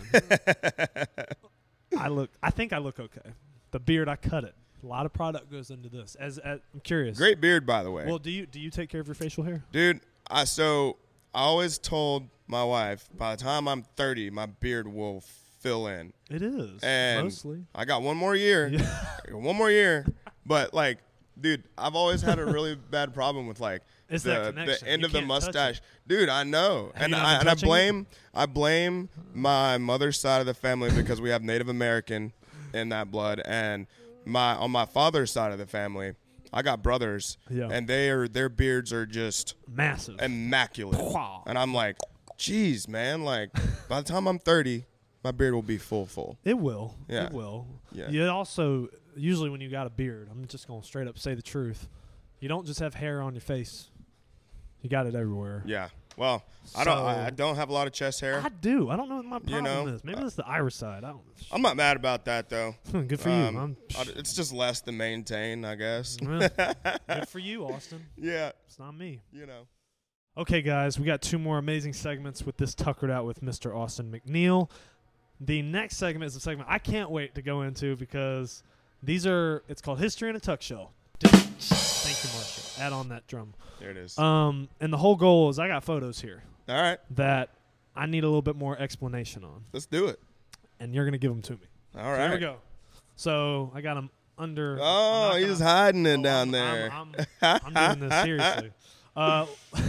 I look. I think I look okay. The beard, I cut it. A lot of product goes into this. As, as I'm curious. Great beard, by the way. Well, do you do you take care of your facial hair? Dude, I so I always told my wife by the time I'm thirty, my beard will fill in. It is And mostly. I got one more year. Yeah. I got one more year. But like, dude, I've always had a really bad problem with like It's the, that the connection. end You of the can't touch mustache. Dude, I know. Have and you not I been and I touching it? blame I blame my mother's side of the family because we have Native American in that blood, and my on my father's side of the family, I got brothers, Yeah. and they are their beards are just Massive. immaculate. Wow. And I'm like, geez, man, like by the time I'm thirty, my beard will be full full. It will. Yeah. It will. Yeah. You also usually when you got a beard, I'm just gonna straight up say the truth. You don't just have hair on your face. You got it everywhere. Yeah. Well, I don't I, I So- don't have a lot of chest hair. I do. I don't know what my problem know, is. Maybe uh, it's the iris side. I don't. I'm not mad about that though. Good for Um, you. I'm, I- it's just less to maintain, I guess. Well, good for you, Austin. Yeah, It's not me. you know. Okay, guys, we got two more amazing segments with this Tuckered Out with Mister Austin McNeil. The next segment is a segment I can't wait to go into because these are, it's called History in a Tuck Shell. Thank you, Marshall. Add on that drum. There it is. Um, and the whole goal is I got photos here All right, that I need a little bit more explanation on, let's do it. and you're going to give them to me. All So right. here we go. So I got them under. Oh, I'm not he's gonna- hiding it Oh, down I'm- there. I'm, I'm, I'm doing this seriously. Uh,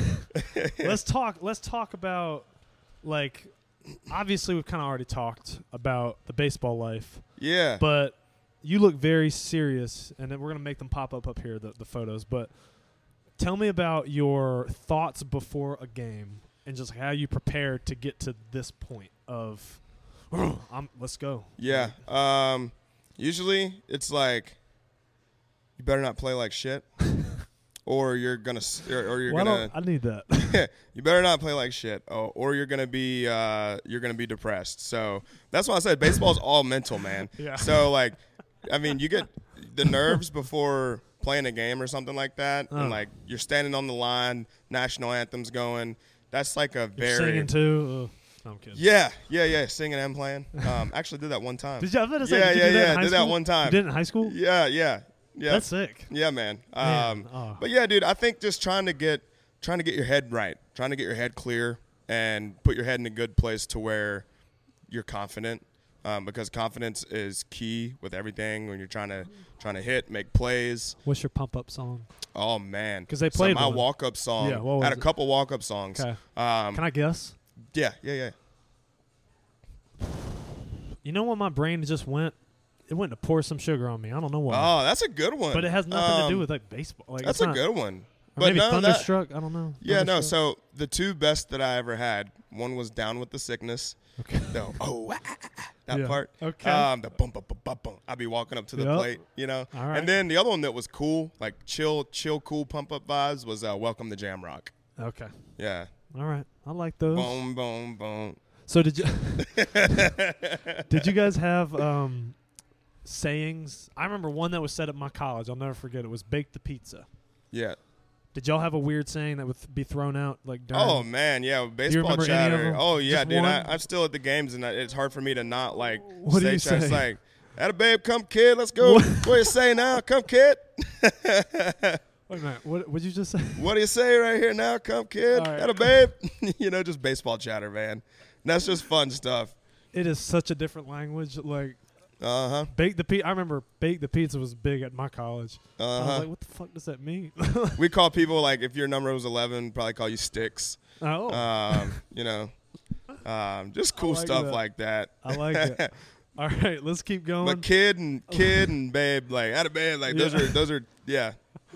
let's talk. Let's talk about like. Obviously, we've kind of already talked about the baseball life, yeah. but you look very serious, and then we're gonna make them pop up up here, the the photos. But tell me about your thoughts before a game and just how you prepared to get to this point of. I'm, let's go. Yeah. Um, usually it's like you better not play like shit, or you're gonna, s- or, or you're Why gonna. don't I need that? You better not play like shit, or, or you're gonna be, uh, you're gonna be depressed. So that's why I said baseball's all mental, man. Yeah. So like, I mean, you get the nerves before playing a game or something like that, Oh. and like you're standing on the line, national anthem's going. That's like a You're very singing too. Uh, no, I'm kidding. yeah, yeah, yeah, singing and playing. Um, actually did that one time. Did you? I was about to say, Yeah, did you yeah, do that yeah, in high did that school? one time. You did it in high school? Yeah, yeah, yeah. That's sick. Yeah, man. Man, Um, oh. But yeah, dude, I think just trying to get trying to get your head right, trying to get your head clear, and put your head in a good place to where you're confident, um, because confidence is key with everything when you're trying to trying to hit, make plays. What's your pump up song? Oh man, 'Cause they So played my one. walk up song. Yeah, what was had a it? couple walk up songs. Okay. Um, Can I guess? yeah, yeah, yeah. You know when my brain just went? It went to pour some sugar on me. I don't know why. Oh, that's a good one. but it has nothing to do Um, with like baseball. Like That's it's a not- good one. But maybe no, that- Thunderstruck. I don't know. Yeah, no. Thunderstruck? So the two best that I ever had, one was Down with the Sickness. Okay. No, oh, ah, ah, ah, that Yeah. part. Okay. Um, the bum, bum, bum, bum, bum. I'd be walking up to the Yep. plate, you know. All right. And then the other one that was cool, like chill, chill, cool, pump up vibes, was uh, Welcome to Jamrock. Okay. Yeah. All right. I like those. Boom, boom, boom. So did you did you guys have um, sayings? I remember one that was said at my college. I'll never forget. It was "Bake the pizza." Yeah. Did y'all have a weird saying that would be thrown out like during? Oh man, yeah, baseball remember any of chatter. them? Oh yeah, Just dude. one? I, I'm still at the games, and I, it's hard for me to not like What do say you chatter. It's say? like, "Atta babe, come kid, let's go." What? What do you say now? Come kid. Wait a minute. What would you just say? What do you say right here now? Come kid. All right. Atta babe. You know, just baseball chatter, man. And that's just fun stuff. It is such a different language. Like Uh huh. bake the pizza. I remember bake the pizza was big at my college. I Uh was huh. like, what the fuck does that mean? We call people like if your number was eleven, probably call you Sticks. oh, Um, you know, um, just cool like stuff that. like that. I like it. All right, let's keep going. But kid and kid and babe, like atta babe, like those Yeah. are those are yeah.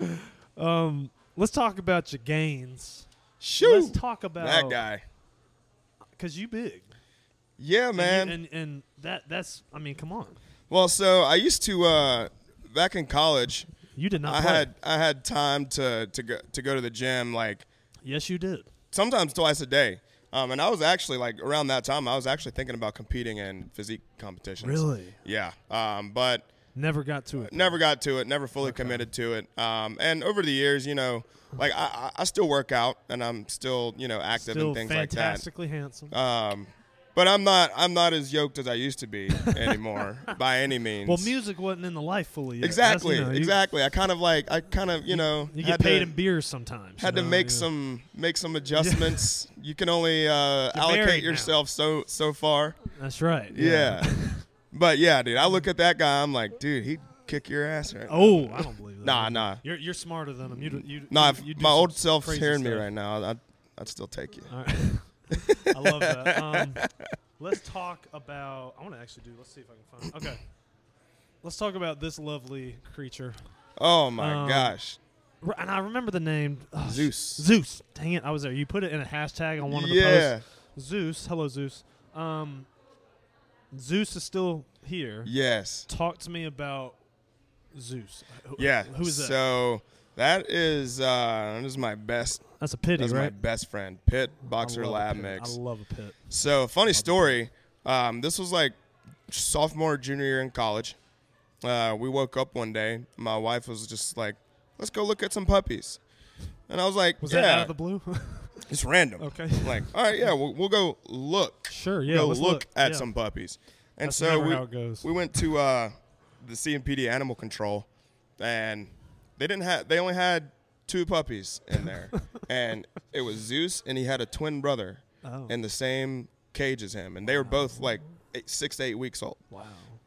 Um, let's talk about your gains. Shoot. Let's talk about That guy. because you big. Yeah, And you- man. and, and that that's I mean, come on. Well, so I used to uh, back in college. You did not I play. had I had time to to go to go to the gym like Yes, you did. sometimes twice a day. Um, and I was actually like around that time I was actually thinking about competing in physique competitions. Really? Yeah. Um, but Never got to it. never got to it. Never fully committed to it. Um, and over the years, you know, like I, I I still work out and I'm still you know active Still and things like that. fantastically handsome. Um, but I'm not I'm not as yoked as I used to be anymore by any means. Well, music wasn't in the life fully yet. Exactly, That's, you know, you- exactly. I kind of like I kind of you know You had get paid to, in beers sometimes. had you to know, make yeah. some make some adjustments. You can only uh, allocate married now. yourself so so far. That's right. Yeah. But yeah, dude, I look at that guy. I'm like, dude, he'd kick your ass right now. Oh, I don't believe that. Nah, nah. You're you're smarter than him. You do- you Nah, you, if you do my some old self's crazy hearing me stuff. right now, I'd, I'd still take you. All right. I love that. Um, let's talk about. I want to actually do. Let's see if I can find. Okay. Let's talk about this lovely creature. Oh my Um, gosh, R- And I remember the name oh, sh- Zeus. Zeus. Dang it, I was there. You put it in a hashtag on one of the Yeah, posts. Zeus. Hello, Zeus. Um, Zeus is still here. yes, Talk to me about Zeus. Who- yeah. Who is that? So that is uh, that is my best. That's a pity, That's my right? best friend, Pit I Boxer love a Lab pit. Mix. I love a pit. So funny story. Um, this was like sophomore, junior year in college. Uh, we woke up one day. My wife was just like, "Let's go look at some puppies," and I was like, Was "Yeah, that out of the blue? it's random." Okay. I'm like, all right, yeah, we'll, we'll go look. Sure. Yeah. go let's look, look at Yeah. some puppies. And That's so never we how it goes. we went to uh, the C M P D Animal Control, and they didn't have they only had two puppies in there, and it was Zeus and he had a twin brother Oh. in the same cage as him, and they were both like eight, six to eight weeks old. Wow.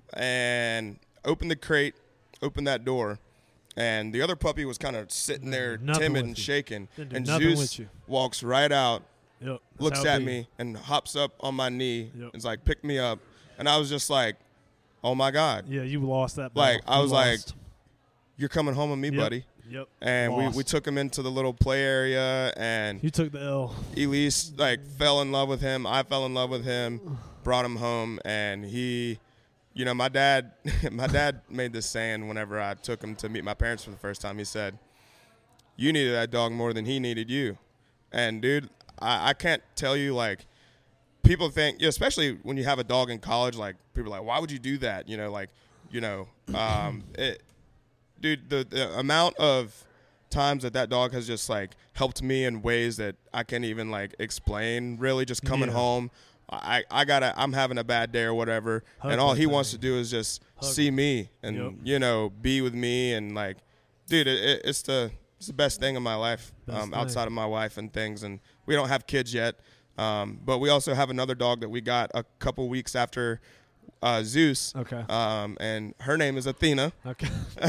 And opened the crate, opened that door, and the other puppy was kind of sitting there Nothing timid with and you. shaking, Didn't do and nothing Zeus with you. walks right out, Yep. That's looks how it at be. me and hops up on my knee Yep. and's like, pick me up. And I was just like, oh my God, Yeah, you lost that. Like, battle. I You was like, lost. you're coming home with me, Yep. buddy. Yep. And we, Lost. we took him into the little play area, and You took the L. Elise like fell in love with him. I fell in love with him, brought him home, and he, you know, my dad, my dad made this saying whenever I took him to meet my parents for the first time. He said, "You needed that dog more than he needed you," and dude, I, I can't tell you like. People think, you know, especially when you have a dog in college, like people are like, why would you do that? You know, like, you know, um, it, dude, the, the amount of times that that dog has just like helped me in ways that I can't even like explain. Really, just coming Yeah. home, I I gotta, I'm having a bad day or whatever, Hug and all that he wants thing. to do is just Hug see it. me and Yep. you know be with me and like, dude, it, it, it's the it's the best thing in my life Best um, thing. outside of my wife and things, and we don't have kids yet. Um, but we also have another dog that we got a couple weeks after uh, Zeus. Okay. Um, and her name is Athena. Okay.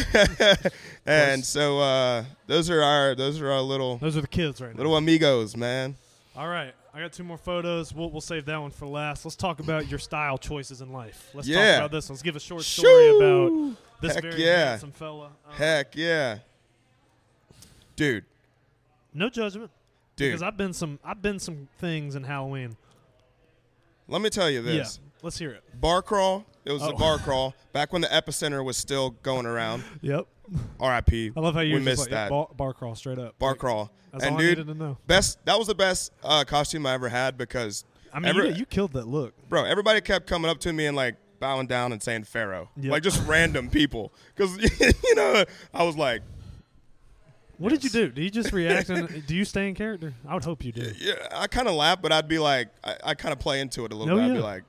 And so uh, those are our those are our little Those are the kids right now. little amigos, man. All right. I got two more photos. We'll, we'll save that one for last. Let's talk about your style choices in life. Let's Yeah. talk about this. Let's give a short story Shoo! about this Heck very yeah. handsome fella. Um, Heck yeah, dude. No judgment. Dude. Because I've been some I've been some things in Halloween. Let me tell you this. Yeah. Let's hear it. Bar crawl. It was Oh. a bar crawl back when the epicenter was still going around. Yep. R I P. I love how you we were just missed like, that. yeah, bar, bar crawl straight up. Bar Like, crawl. That's and all dude, I needed to know. best. That was the best uh, costume I ever had because I mean, every- you, you killed that look. bro, everybody kept coming up to me and like bowing down and saying Pharaoh, Yep. like just random people, because you know I was like, What did you Yes. do? Do you just react? and do you stay in character? I would hope you do. yeah, I kind of laugh, but I'd be like, I, I kind of play into it a little No, bit. I'd yeah. be like,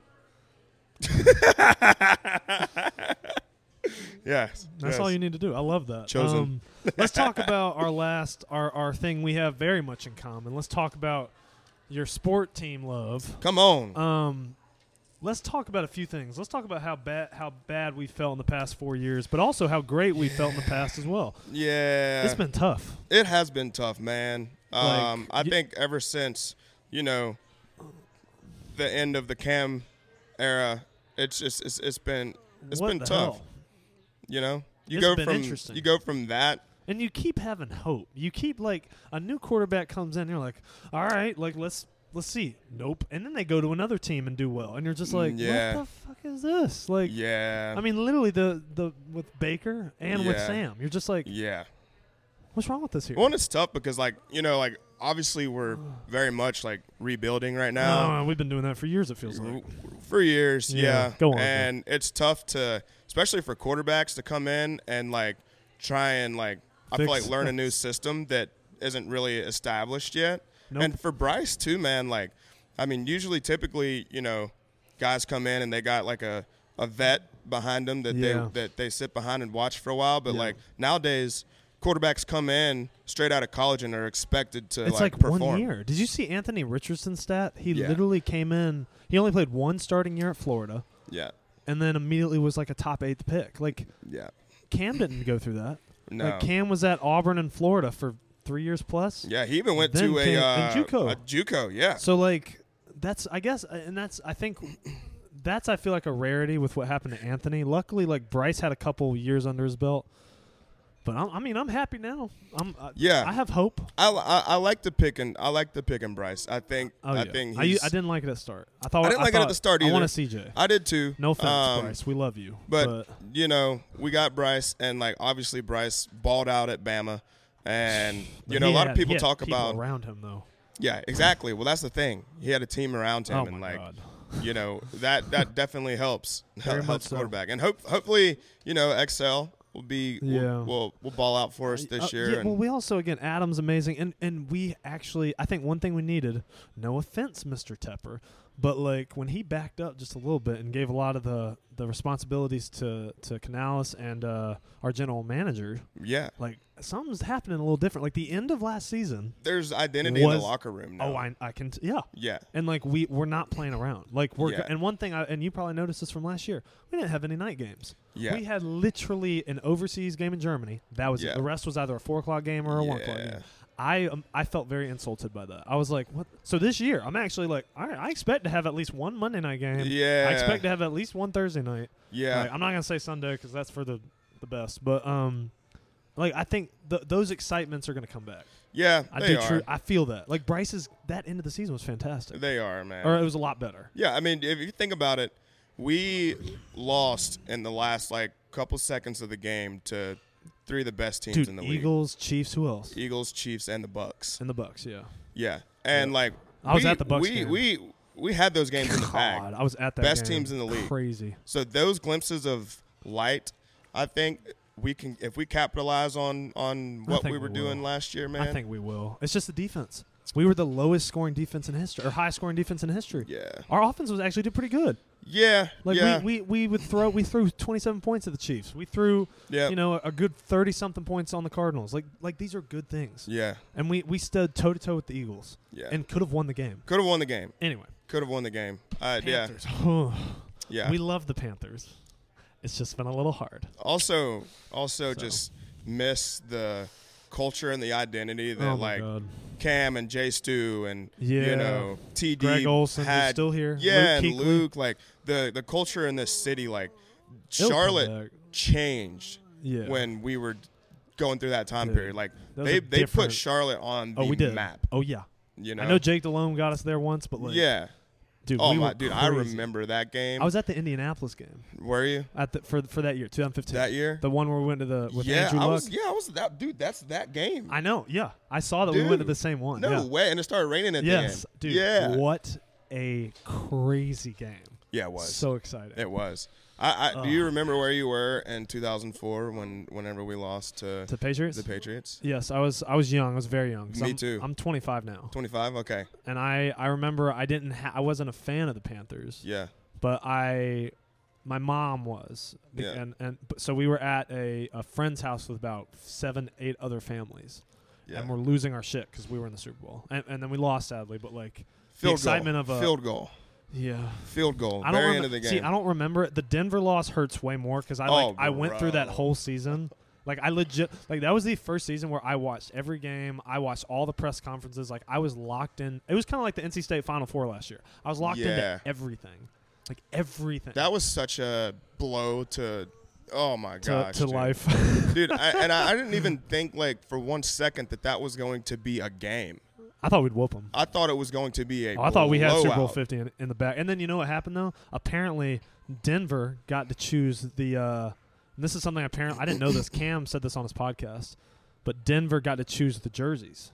yes, That's yes. all you need to do. I love that. Chosen. Um, let's talk about our last, our, our thing we have very much in common. Let's talk about your sport team love. Come on. Um, let's talk about a few things. Let's talk about how bad how bad we felt in the past four years, but also how great we felt in the past as well. yeah, It's been tough. It has been tough, man. Like, Um, I y- think ever since, you know, the end of the Cam era, it's just it's, it's been it's What been the tough. hell? You know, you It's go been from interesting. you go from that. And you keep having hope. You keep like a new quarterback comes in, and you're like, all right, like let's let's see. Nope. And then they go to another team and do well, and you're just like, Yeah. what the fuck is this? Like, Yeah, I mean, literally the the with Baker and with Yeah. Sam, you're just like, yeah. what's wrong with this here? Well, and it's tough because like you know like obviously we're very much like rebuilding right now. No, we've been doing that for years. It feels like. For years, Yeah, yeah. go on, and it's tough to, especially for quarterbacks, to come in and like try and like I feel Fix like learn a things. new system that isn't really established yet. Nope. And for Bryce too, man. Like, I mean, usually, typically, you know, guys come in and they got like a, a vet behind them that Yeah. they that they sit behind and watch for a while. But Yeah. like nowadays, quarterbacks come in straight out of college and are expected to It's like, like, perform. one year. Did you see Anthony Richardson's stat? He Yeah. literally came in. He only played one starting year at Florida, Yeah, and then immediately was like a top eighth pick. Like yeah. Cam didn't go through that. No. Like Cam was at Auburn and Florida for three years plus. Yeah, he even went Then to a, came- uh, and JUCO. a JUCO. Yeah, So like that's I guess uh, and that's I think that's I feel like a rarity with what happened to Anthony. Luckily, like Bryce had a couple years under his belt. But I'm, I mean, I'm happy now. I'm uh, Yeah. I have hope. I, I, I like the pick and I like the pick and Bryce. I think Oh, I yeah. think I, he's, I didn't like it at start. I thought I didn't like it at thought- the start I want either. a C J. I did too. No offense, Um, Bryce. We love you. But, But, you know, we got Bryce, and like obviously Bryce balled out at Bama, and you know he a lot had- of people he had talk people about around him though. yeah, exactly. Well, that's the thing. He had a team around him, Oh and my like God. you know that that definitely helps Very much helps so. quarterback, and hope hopefully you know X L will be Yeah. will, will will ball out for us this Uh, year. yeah, and well, we also again Adam's amazing, and and we actually I think one thing we needed. No offense, Mister Tepper, but like when he backed up just a little bit and gave a lot of the the responsibilities to to Canales and uh, our general manager, yeah, like something's happening a little different. Like the end of last season. there's identity in Was- the locker room now. Oh, I I can t- yeah. yeah. And like we we're not playing around. Like we're Yeah. and one thing I and you probably noticed this from last year. We didn't have any night games. Yeah. We had literally an overseas game in Germany. That was Yeah. it. The rest was either a four o'clock game or a one o'clock Yeah. game. I um, I felt very insulted by that. I was like, what? So this year, I'm actually like, all right, I expect to have at least one Monday night game. Yeah. I expect to have at least one Thursday night. Yeah. Like, I'm not gonna say Sunday because that's for the the best. But um, like I think th- those excitements are gonna come back. Yeah, I they do. are. True. I feel that. Like Bryce's that end of the season was fantastic. They are, man. Or it was a lot better. Yeah, I mean, if you think about it, we lost in the last like couple seconds of the game to three of the best teams Dude, in the Eagles, Chiefs, who else? league: Eagles, Chiefs, and the Bucks. And the Bucks, yeah. Yeah, and like I was we, at the Bucks We game. we we had those games in the God, bag. I was at that Best game. teams in the league. Crazy. So those glimpses of light, I think we can if we capitalize on on I what think we were we doing will. last year, man. I think we will. It's just the defense. We were the lowest scoring defense in history, or highest scoring defense in history. Yeah. Our offense was actually did pretty good. Yeah. Like yeah. we, we, we would throw we threw twenty-seven points at the Chiefs. We threw Yep. you know a good thirty something points on the Cardinals. Like like these are good things. Yeah. And we, we stood toe to toe with the Eagles. Yeah. And could have won the game. Could have won the game. Anyway. Could have won the game. Uh, yeah. Panthers. Yeah. We love the Panthers. It's just been a little hard. Also, also So. just miss the culture and the identity that Oh my like God. Cam and Jay Stu and Yeah. you know T D Greg Olson, who's had still here. Yeah, Luke and Kuechly. Luke, like the the culture in this city, like It'll come Charlotte back. changed Yeah. when we were going through that time Dude, period. Like that was they a they put different- Charlotte on the Oh, we did. map. Oh yeah. You know, I know Jake Delhomme got us there once, but like, yeah. dude, Oh we my were dude, I crazy. remember that game. I was at the Indianapolis game Were you at the for for that year, twenty fifteen. that year? The one where we went to the with yeah, Andrew I Luck. was. Yeah, I was that dude. That's that game. I know. Yeah, I saw that we went to Dude, the same one. No yeah. way, and it started raining at Yes, the end. dude. Yeah, What a crazy game. yeah, it was. So exciting. It was. I, I do Ugh. you remember where you were in two thousand four when whenever we lost to To Patriots. the Patriots? Yes, I was. I was young. I was very young. 'cause Me I'm, too. I'm twenty-five now, twenty-five. Okay. and I I remember I didn't. Ha- I wasn't a fan of the Panthers. Yeah. But I, my mom was, Be- Yeah. and and b- so we were at a, a friend's house with about seven, eight other families, Yeah. and we're losing our shit because we were in the Super Bowl, and, and then we lost sadly. But like Field the excitement goal. of a field goal. yeah, Field goal. I don't Very remem- end of the game. see. I don't remember it. The Denver loss hurts way more because I Oh, like I went through that bro. whole season. Like I legit like that was the first season where I watched every game. I watched all the press conferences. Like I was locked in. It was kind of like the N C State Final Four last year. I was locked Yeah. into everything, like everything. That was such a blow to. Oh my to, gosh. to dude. life. Dude, I, and I, I didn't even think like for one second that that was going to be a game. I thought we'd whoop them. I thought it was going to be a Oh, I thought we had Super Bowl blowout. fifty in, in the back. And then you know what happened though? Apparently, Denver got to choose the. Uh, and this is something apparently I didn't know this. Cam said this on his podcast, but Denver got to choose the jerseys.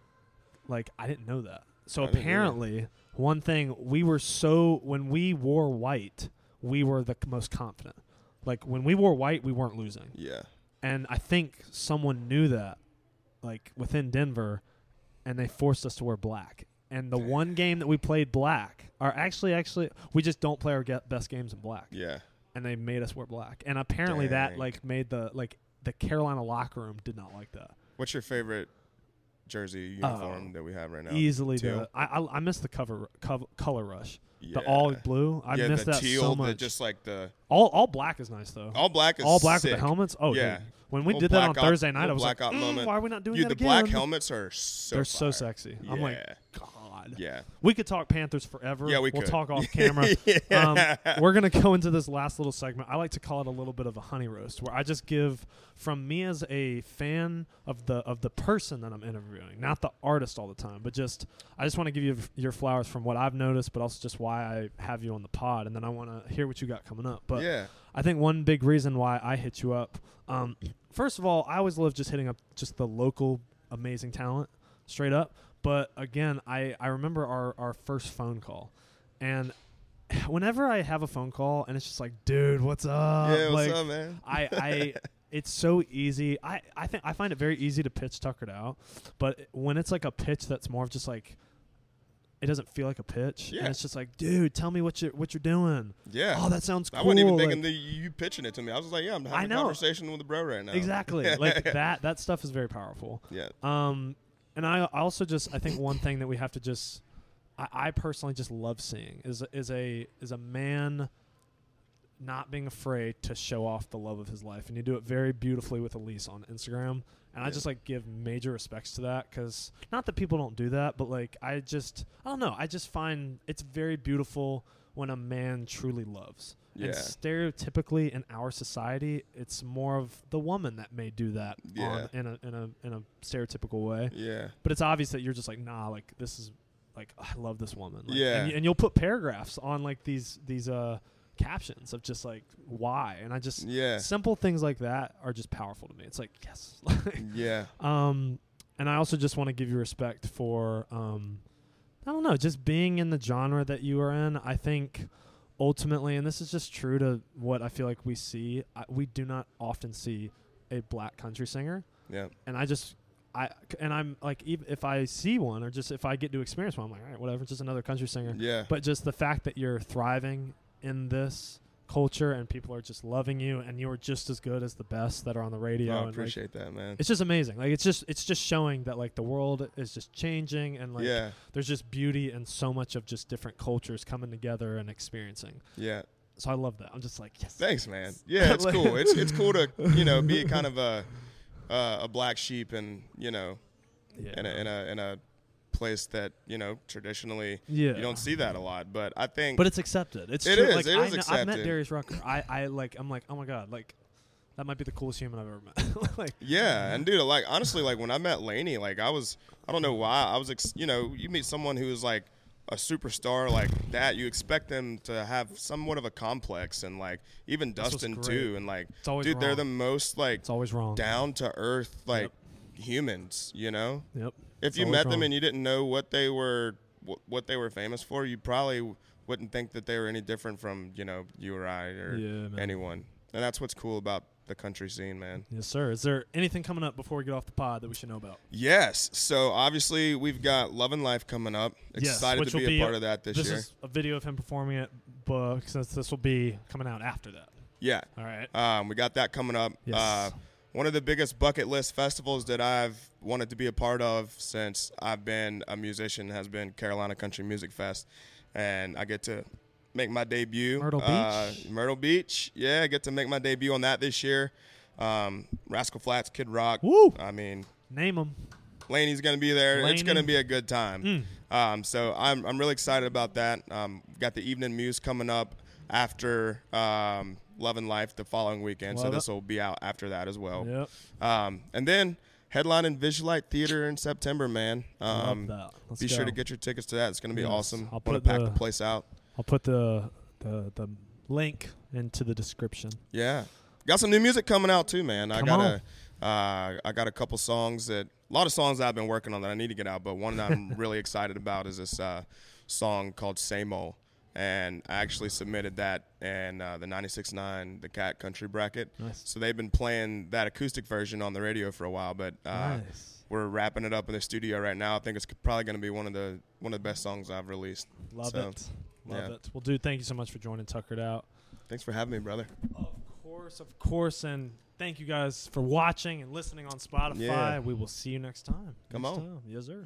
Like I didn't know that. So I didn't either. apparently, one thing we were so when we wore white, we were the most confident. Like when we wore white, we weren't losing. Yeah. And I think someone knew that, like within Denver, and they forced us to wear black. And the one game that we played black, or actually, actually, we just don't play our get best games in black. Yeah. And they made us wear black. And apparently that Dang. like made the like the Carolina locker room did not like that. What's your favorite jersey uniform Oh, that we have right now? Easily Teal? the I I, I miss the cover, cover color rush. Yeah. The all blue. I yeah, miss the that teal, so the much. just like the all all black is nice though. all black is all black sick. with the helmets. Oh Yeah. dude. When we Old did that on black op- Thursday night, old I was black like, op mm, moment. why are we not doing Dude, that the again? black helmets are so They're so fire. sexy. Yeah. I'm like, God. Yeah. We could talk Panthers forever. Yeah, we we'll could. talk off camera. um, we're going to go into this last little segment. I like to call it a little bit of a honey roast, where I just give from me as a fan of the of the person that I'm interviewing, not the artist all the time, but just I just want to give you your flowers from what I've noticed, but also just why I have you on the pod, and then I want to hear what you got coming up. But yeah. I think one big reason why I hit you up, um, first of all, I always love just hitting up just the local amazing talent straight up. But again, I, I remember our, our first phone call. And whenever I have a phone call and it's just like, dude, what's up? yeah, what's like, up, man? I, I it's so easy. I, I think I find it very easy to pitch Tuckered Out. But when it's like a pitch that's more of just like, it doesn't feel like a pitch. Yeah. And it's just like, dude, tell me what you're what you're doing. Yeah. Oh, that sounds cool. I wasn't even like- thinking that you pitching it to me. I was just like, yeah, I'm having I a know. conversation with a bro right now. Exactly. Like that that stuff is very powerful. Yeah. Um, and I I also just I think one thing that we have to just I, I personally just love seeing is is a is a man not being afraid to show off the love of his life, and you do it very beautifully with Elise on Instagram. And I Yeah. just like give major respects to that, because not that people don't do that, but like I just I don't know I just find it's very beautiful when a man truly loves. And Yeah. stereotypically in our society, it's more of the woman that may do that Yeah. on, in a in a in a stereotypical way. Yeah. But it's obvious that you're just like, nah, like this is like I love this woman. Like, Yeah. and, y- and you'll put paragraphs on like these these uh captions of just like why, and I just Yeah. simple things like that are just powerful to me. It's like yes. Yeah. Um, and I also just want to give you respect for um, I don't know, just being in the genre that you are in. I think ultimately, and this is just true to what I feel like we see, I, we do not often see a black country singer. Yeah. And I just, I and I'm like, even if I see one or just if I get to experience one, I'm like, all right, whatever, just another country singer. Yeah. But just the fact that you're thriving in this culture and people are just loving you, and you're just as good as the best that are on the radio. I and like, appreciate that, man. it's just amazing. Like it's just it's just showing that like the world is just changing, and like yeah. there's just beauty and so much of just different cultures coming together and experiencing. Yeah. So I love that. I'm just like, yes. Thanks, man. Yeah, it's Like- cool. It's it's cool to you know be kind of a uh, a black sheep and you know Yeah. in a in a in a place that you know traditionally Yeah. you don't see that a lot. But I think But it's accepted. It's It true. is. Like It I is know, I've met accepted. Darius Rucker. I, I like I'm like, oh my God, like that might be the coolest human I've ever met. like, Yeah, and dude, like honestly, like when I met Lainey, like I was, I don't know why, I was, ex- you know, you meet someone who is like a superstar like that, you expect them to have somewhat of a complex, and like even This was Dustin great. too, and like, It's always dude, they're wrong. the most like It's always wrong. down to earth like Yep. humans, you know. Yep. If It's you always met them wrong. and you didn't know what they were, wh- what they were famous for, you probably wouldn't think that they were any different from, you know, you or I or Yeah, man. anyone. And that's what's cool about the country scene, man. Yes, sir. Is there anything coming up before we get off the pod that we should know about? Yes. So obviously we've got Love and Life coming up. Yes, Excited which to will be a be part of that this, This year. is a video of him performing it, but since this will be coming out after that. Yeah. All right. Um, we got that coming up. Yes. Uh, one of the biggest bucket list festivals that I've wanted to be a part of since I've been a musician has been Carolina Country Music Fest. And I get to make my debut. Myrtle uh, Beach? Myrtle Beach. Yeah, I get to make my debut on that this year. Um, Rascal Flatts, Kid Rock. Woo! I mean, Name them. Laney's going to be there. It's Laney. going to be a good time. Mm. Um, so I'm I'm really excited about that. Um, we've got the Evening Muse coming up after um, Love and Life the following weekend. Love so it. this will be out after that as well. Yep. Um, and then headline in Visualite Theater in September, man. Um, Love that. Let's be go. sure to get your tickets to that. It's going to be Yes. awesome. I'll Want put to pack the- the place out. I'll put the the the link into the description. Yeah, got some new music coming out too, man. I Come got a, uh, I got a couple songs that, a lot of songs that I've been working on that I need to get out, but one that I'm really excited about is this uh, song called Same Ol', and I actually submitted that in uh, the ninety-six point nine The Cat Country bracket. Nice. So they've been playing that acoustic version on the radio for a while, but uh, Nice. we're wrapping it up in the studio right now. I think it's probably going to be one of the one of the best songs I've released. Love So, it. Love yeah. it. Well, dude, thank you so much for joining Tuckered Out. Thanks for having me, brother. Of course, of course, and thank you guys for watching and listening on Spotify. Yeah. We will see you next time. Come Next on. time. Yes, sir.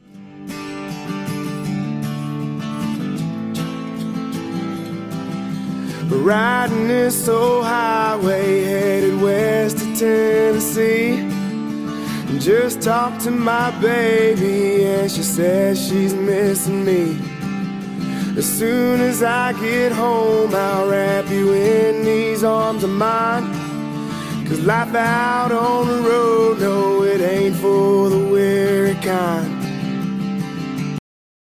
Riding this old highway headed west to Tennessee. Just talked to my baby and she says she's missing me. As soon as I get home, I'll wrap you in these arms of mine. Cause life out on the road, no, it ain't for the weary kind.